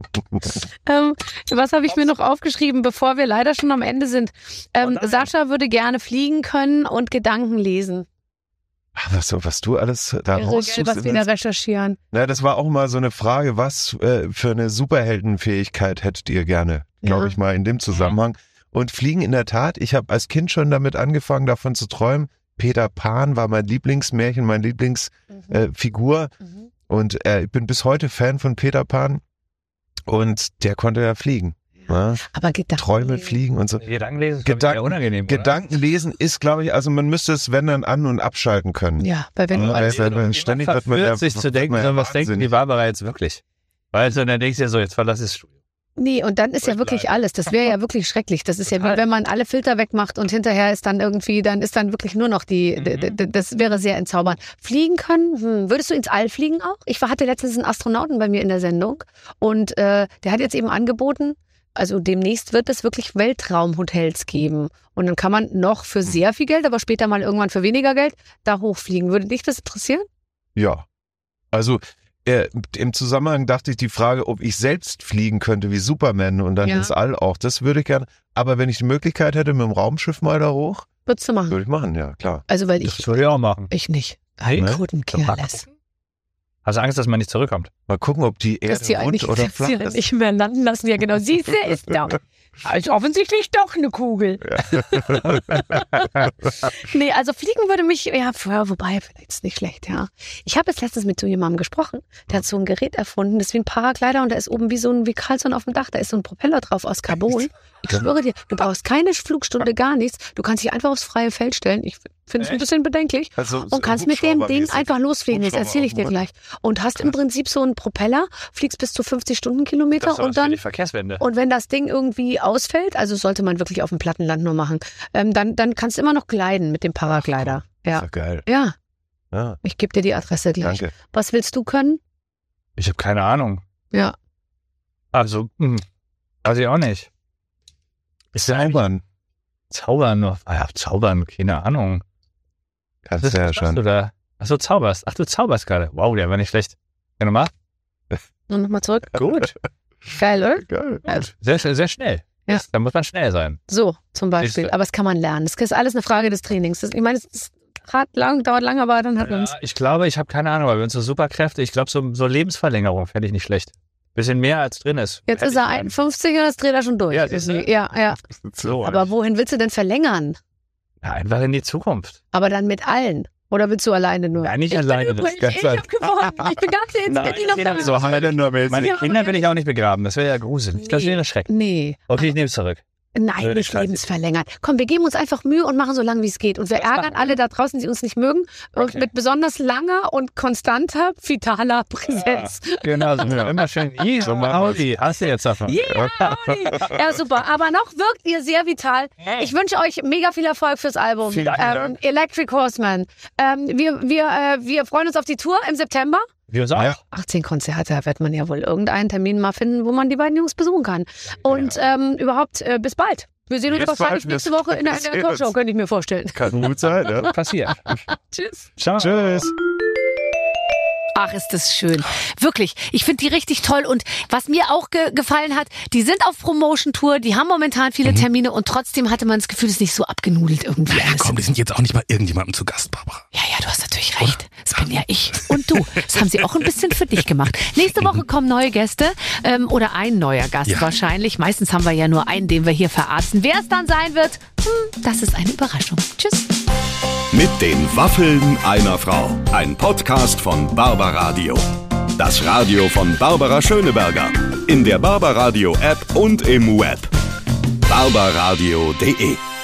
ähm, was habe ich mir noch aufgeschrieben, bevor wir leider schon am Ende sind? Ähm, Oh nein. Sascha würde gerne fliegen können und Gedanken lesen. Ach, was, so- was du alles da Irre, raussuchst. gell, was in wir den- da recherchieren. Na, das war auch mal so eine Frage, was äh, für eine Superheldenfähigkeit hättet ihr gerne, glaube Ja. ich mal, in dem Zusammenhang. Und Fliegen in der Tat, ich habe als Kind schon damit angefangen, davon zu träumen. Peter Pan war mein Lieblingsmärchen, meine Lieblingsfigur. Äh, Figur. Mhm. Und äh, ich bin bis heute Fan von Peter Pan. Und der konnte ja fliegen. Ja? Aber Gedanken. Träume fliegen und so. Gedankenlesen ist Gedanken- glaub ich, eher unangenehm. oder? Gedankenlesen ist, glaube ich, also man müsste es, wenn dann, an- und abschalten können. Ja, weil wenn Ja, du weil- als, weil- weil ständig wird man verführt ja- sich zu wird denken, man ja was denken wahnsinnig. die Barbara jetzt wirklich? Weißt du, und dann denkst du dir so, jetzt verlass das Studio. Nee, und dann ist ja Euch wirklich bleiben. alles. Das wäre ja wirklich schrecklich. Das ist ja Total. wie wenn man alle Filter wegmacht und hinterher ist dann irgendwie, dann ist dann wirklich nur noch die, Mhm. d- d- d- das wäre sehr entzaubernd. Fliegen können, hm. Würdest du ins All fliegen auch? Ich war- hatte letztens einen Astronauten bei mir in der Sendung und äh, der hat jetzt eben angeboten, also demnächst wird es wirklich Weltraumhotels geben. Und dann kann man noch für sehr viel Geld, aber später mal irgendwann für weniger Geld, da hochfliegen. Würde dich das interessieren? Ja. Also äh, im Zusammenhang dachte ich die Frage, ob ich selbst fliegen könnte wie Superman und dann Ja. ins All auch. Das würde ich gerne. Aber wenn ich die Möglichkeit hätte, mit dem Raumschiff mal da hoch, Würdest du machen? würde ich machen, ja klar. Also, weil Das ich, würde ich auch machen. ich nicht. Hey, I ne? couldn't Mal care less. gucken. Hast du Angst, dass man nicht zurückkommt? Mal gucken, ob die Dass Erde sie rund eigentlich oder dass flach sie ist. nicht mehr landen lassen. Ja, genau. Siehst du, ist da. Also offensichtlich doch eine Kugel. Nee, also fliegen würde mich, ja, ja, wobei, vielleicht ist nicht schlecht, ja. Ich habe jetzt letztens mit so jemandem gesprochen, der hat so ein Gerät erfunden, das ist wie ein Paraglider und da ist oben wie so ein, wie Carlson auf dem Dach, da ist so ein Propeller drauf aus Carbon. Ich schwöre dir, du brauchst keine Flugstunde, gar nichts. Du kannst dich einfach aufs freie Feld stellen. Ich finde es ein bisschen bedenklich. Also, so Und kannst mit dem Ding Hubschraubermäßig. einfach losfliegen. Das Hubschrauber erzähle ich dir auf dem gleich. Und hast im Prinzip so einen Propeller, fliegst bis zu fünfzig Stundenkilometer Das ist doch was und für dann die Verkehrswende. und wenn das Ding irgendwie ausfällt, also sollte man wirklich auf dem Plattenland nur machen, ähm, dann, dann kannst du immer noch gliden mit dem Paraglider. Ist Ja, ja geil. ja. Ja, Ich gebe dir die Adresse gleich. danke. Was willst du können? Ich habe keine Ahnung. Ja. Also, hm, weiß ich auch nicht. Ist ja eigentlich Zaubern Zaubern nur. Ah ja, Zaubern, keine Ahnung. kannst du ja Was schon. du da? Ach so, zauberst. Ach, du zauberst gerade. Wow, der war nicht schlecht. Ja, nochmal? Nur nochmal zurück. Gut. Geil, oder? Geil. Ja. Sehr, sehr, sehr schnell. Ja. Das, da muss man schnell sein. So, zum Beispiel. Siehste. Aber das kann man lernen. Das ist alles eine Frage des Trainings. Das, ich meine, es ist hart lang, dauert lang, aber dann hat man es. Ja, ich glaube, ich habe keine Ahnung, aber wenn so Superkräfte, ich glaube, so, so Lebensverlängerung fände ich nicht schlecht. Bisschen mehr als drin ist. Jetzt Hätte ist er ich gern. einundfünfzig und das dreht er schon durch. Ja, siehst du? ja, ja. So, Aber wohin willst du denn verlängern? ja, einfach in die Zukunft. Aber dann mit allen. Oder willst du alleine nur? Nein, nicht ich alleine, Bin das übrig, ist ich ganz hab gewonnen. Ich bin ganz jetzt Nein, bin ich noch jeder da. so Highlander-mäßig. Meine Ja, Kinder ja. will ich auch nicht begraben. Das wäre ja gruselig. Das Nee. wäre schrecklich. Nee. Okay, ich nehme es zurück. Nein, Würde nicht ich gleich- lebensverlängern. Komm, wir geben uns einfach Mühe und machen so lange, wie es geht. Und wir Das ärgern machen wir. alle da draußen, die uns nicht mögen. Und Okay. mit besonders langer und konstanter, vitaler Präsenz. Genau, so immer schön. Yeah, So machen Audi, hast du jetzt davon. Yeah, Audi. Ja, super. Aber noch wirkt ihr sehr vital. Ich wünsche euch mega viel Erfolg fürs Album. Vielen ähm, Dank. Electric Horseman. Ähm, wir, wir, äh, wir freuen uns auf die Tour im September. Wir uns auch. Ja. achtzehn Konzerte, da wird man ja wohl irgendeinen Termin mal finden, wo man die beiden Jungs besuchen kann. Und ähm, überhaupt, äh, bis bald. Wir sehen uns Bis wahrscheinlich bald. nächste Woche in der, in der Wir sehen Talkshow, uns. könnte ich mir vorstellen. Kann gut sein, ja. Passiert. Tschüss. Ciao. Tschüss. Ach, ist das schön. Wirklich. Ich finde die richtig toll. Und was mir auch ge gefallen hat, die sind auf Promotion-Tour, die haben momentan viele Termine und trotzdem hatte man das Gefühl, es ist nicht so abgenudelt irgendwie. Ja, alles. komm, die sind jetzt auch nicht bei irgendjemandem zu Gast, Barbara. Ja, ja, du hast natürlich recht. Das bin ja ich. Und du. Das haben sie auch ein bisschen für dich gemacht. Nächste Woche kommen neue Gäste ähm, oder ein neuer Gast Ja. wahrscheinlich. Meistens haben wir ja nur einen, den wir hier verarzten. Wer es dann sein wird, hm, das ist eine Überraschung. Tschüss. Mit den Waffeln einer Frau. Ein Podcast von Barbaradio. Das Radio von Barbara Schöneberger. In der Barbaradio App und im Web. barbaradio punkt de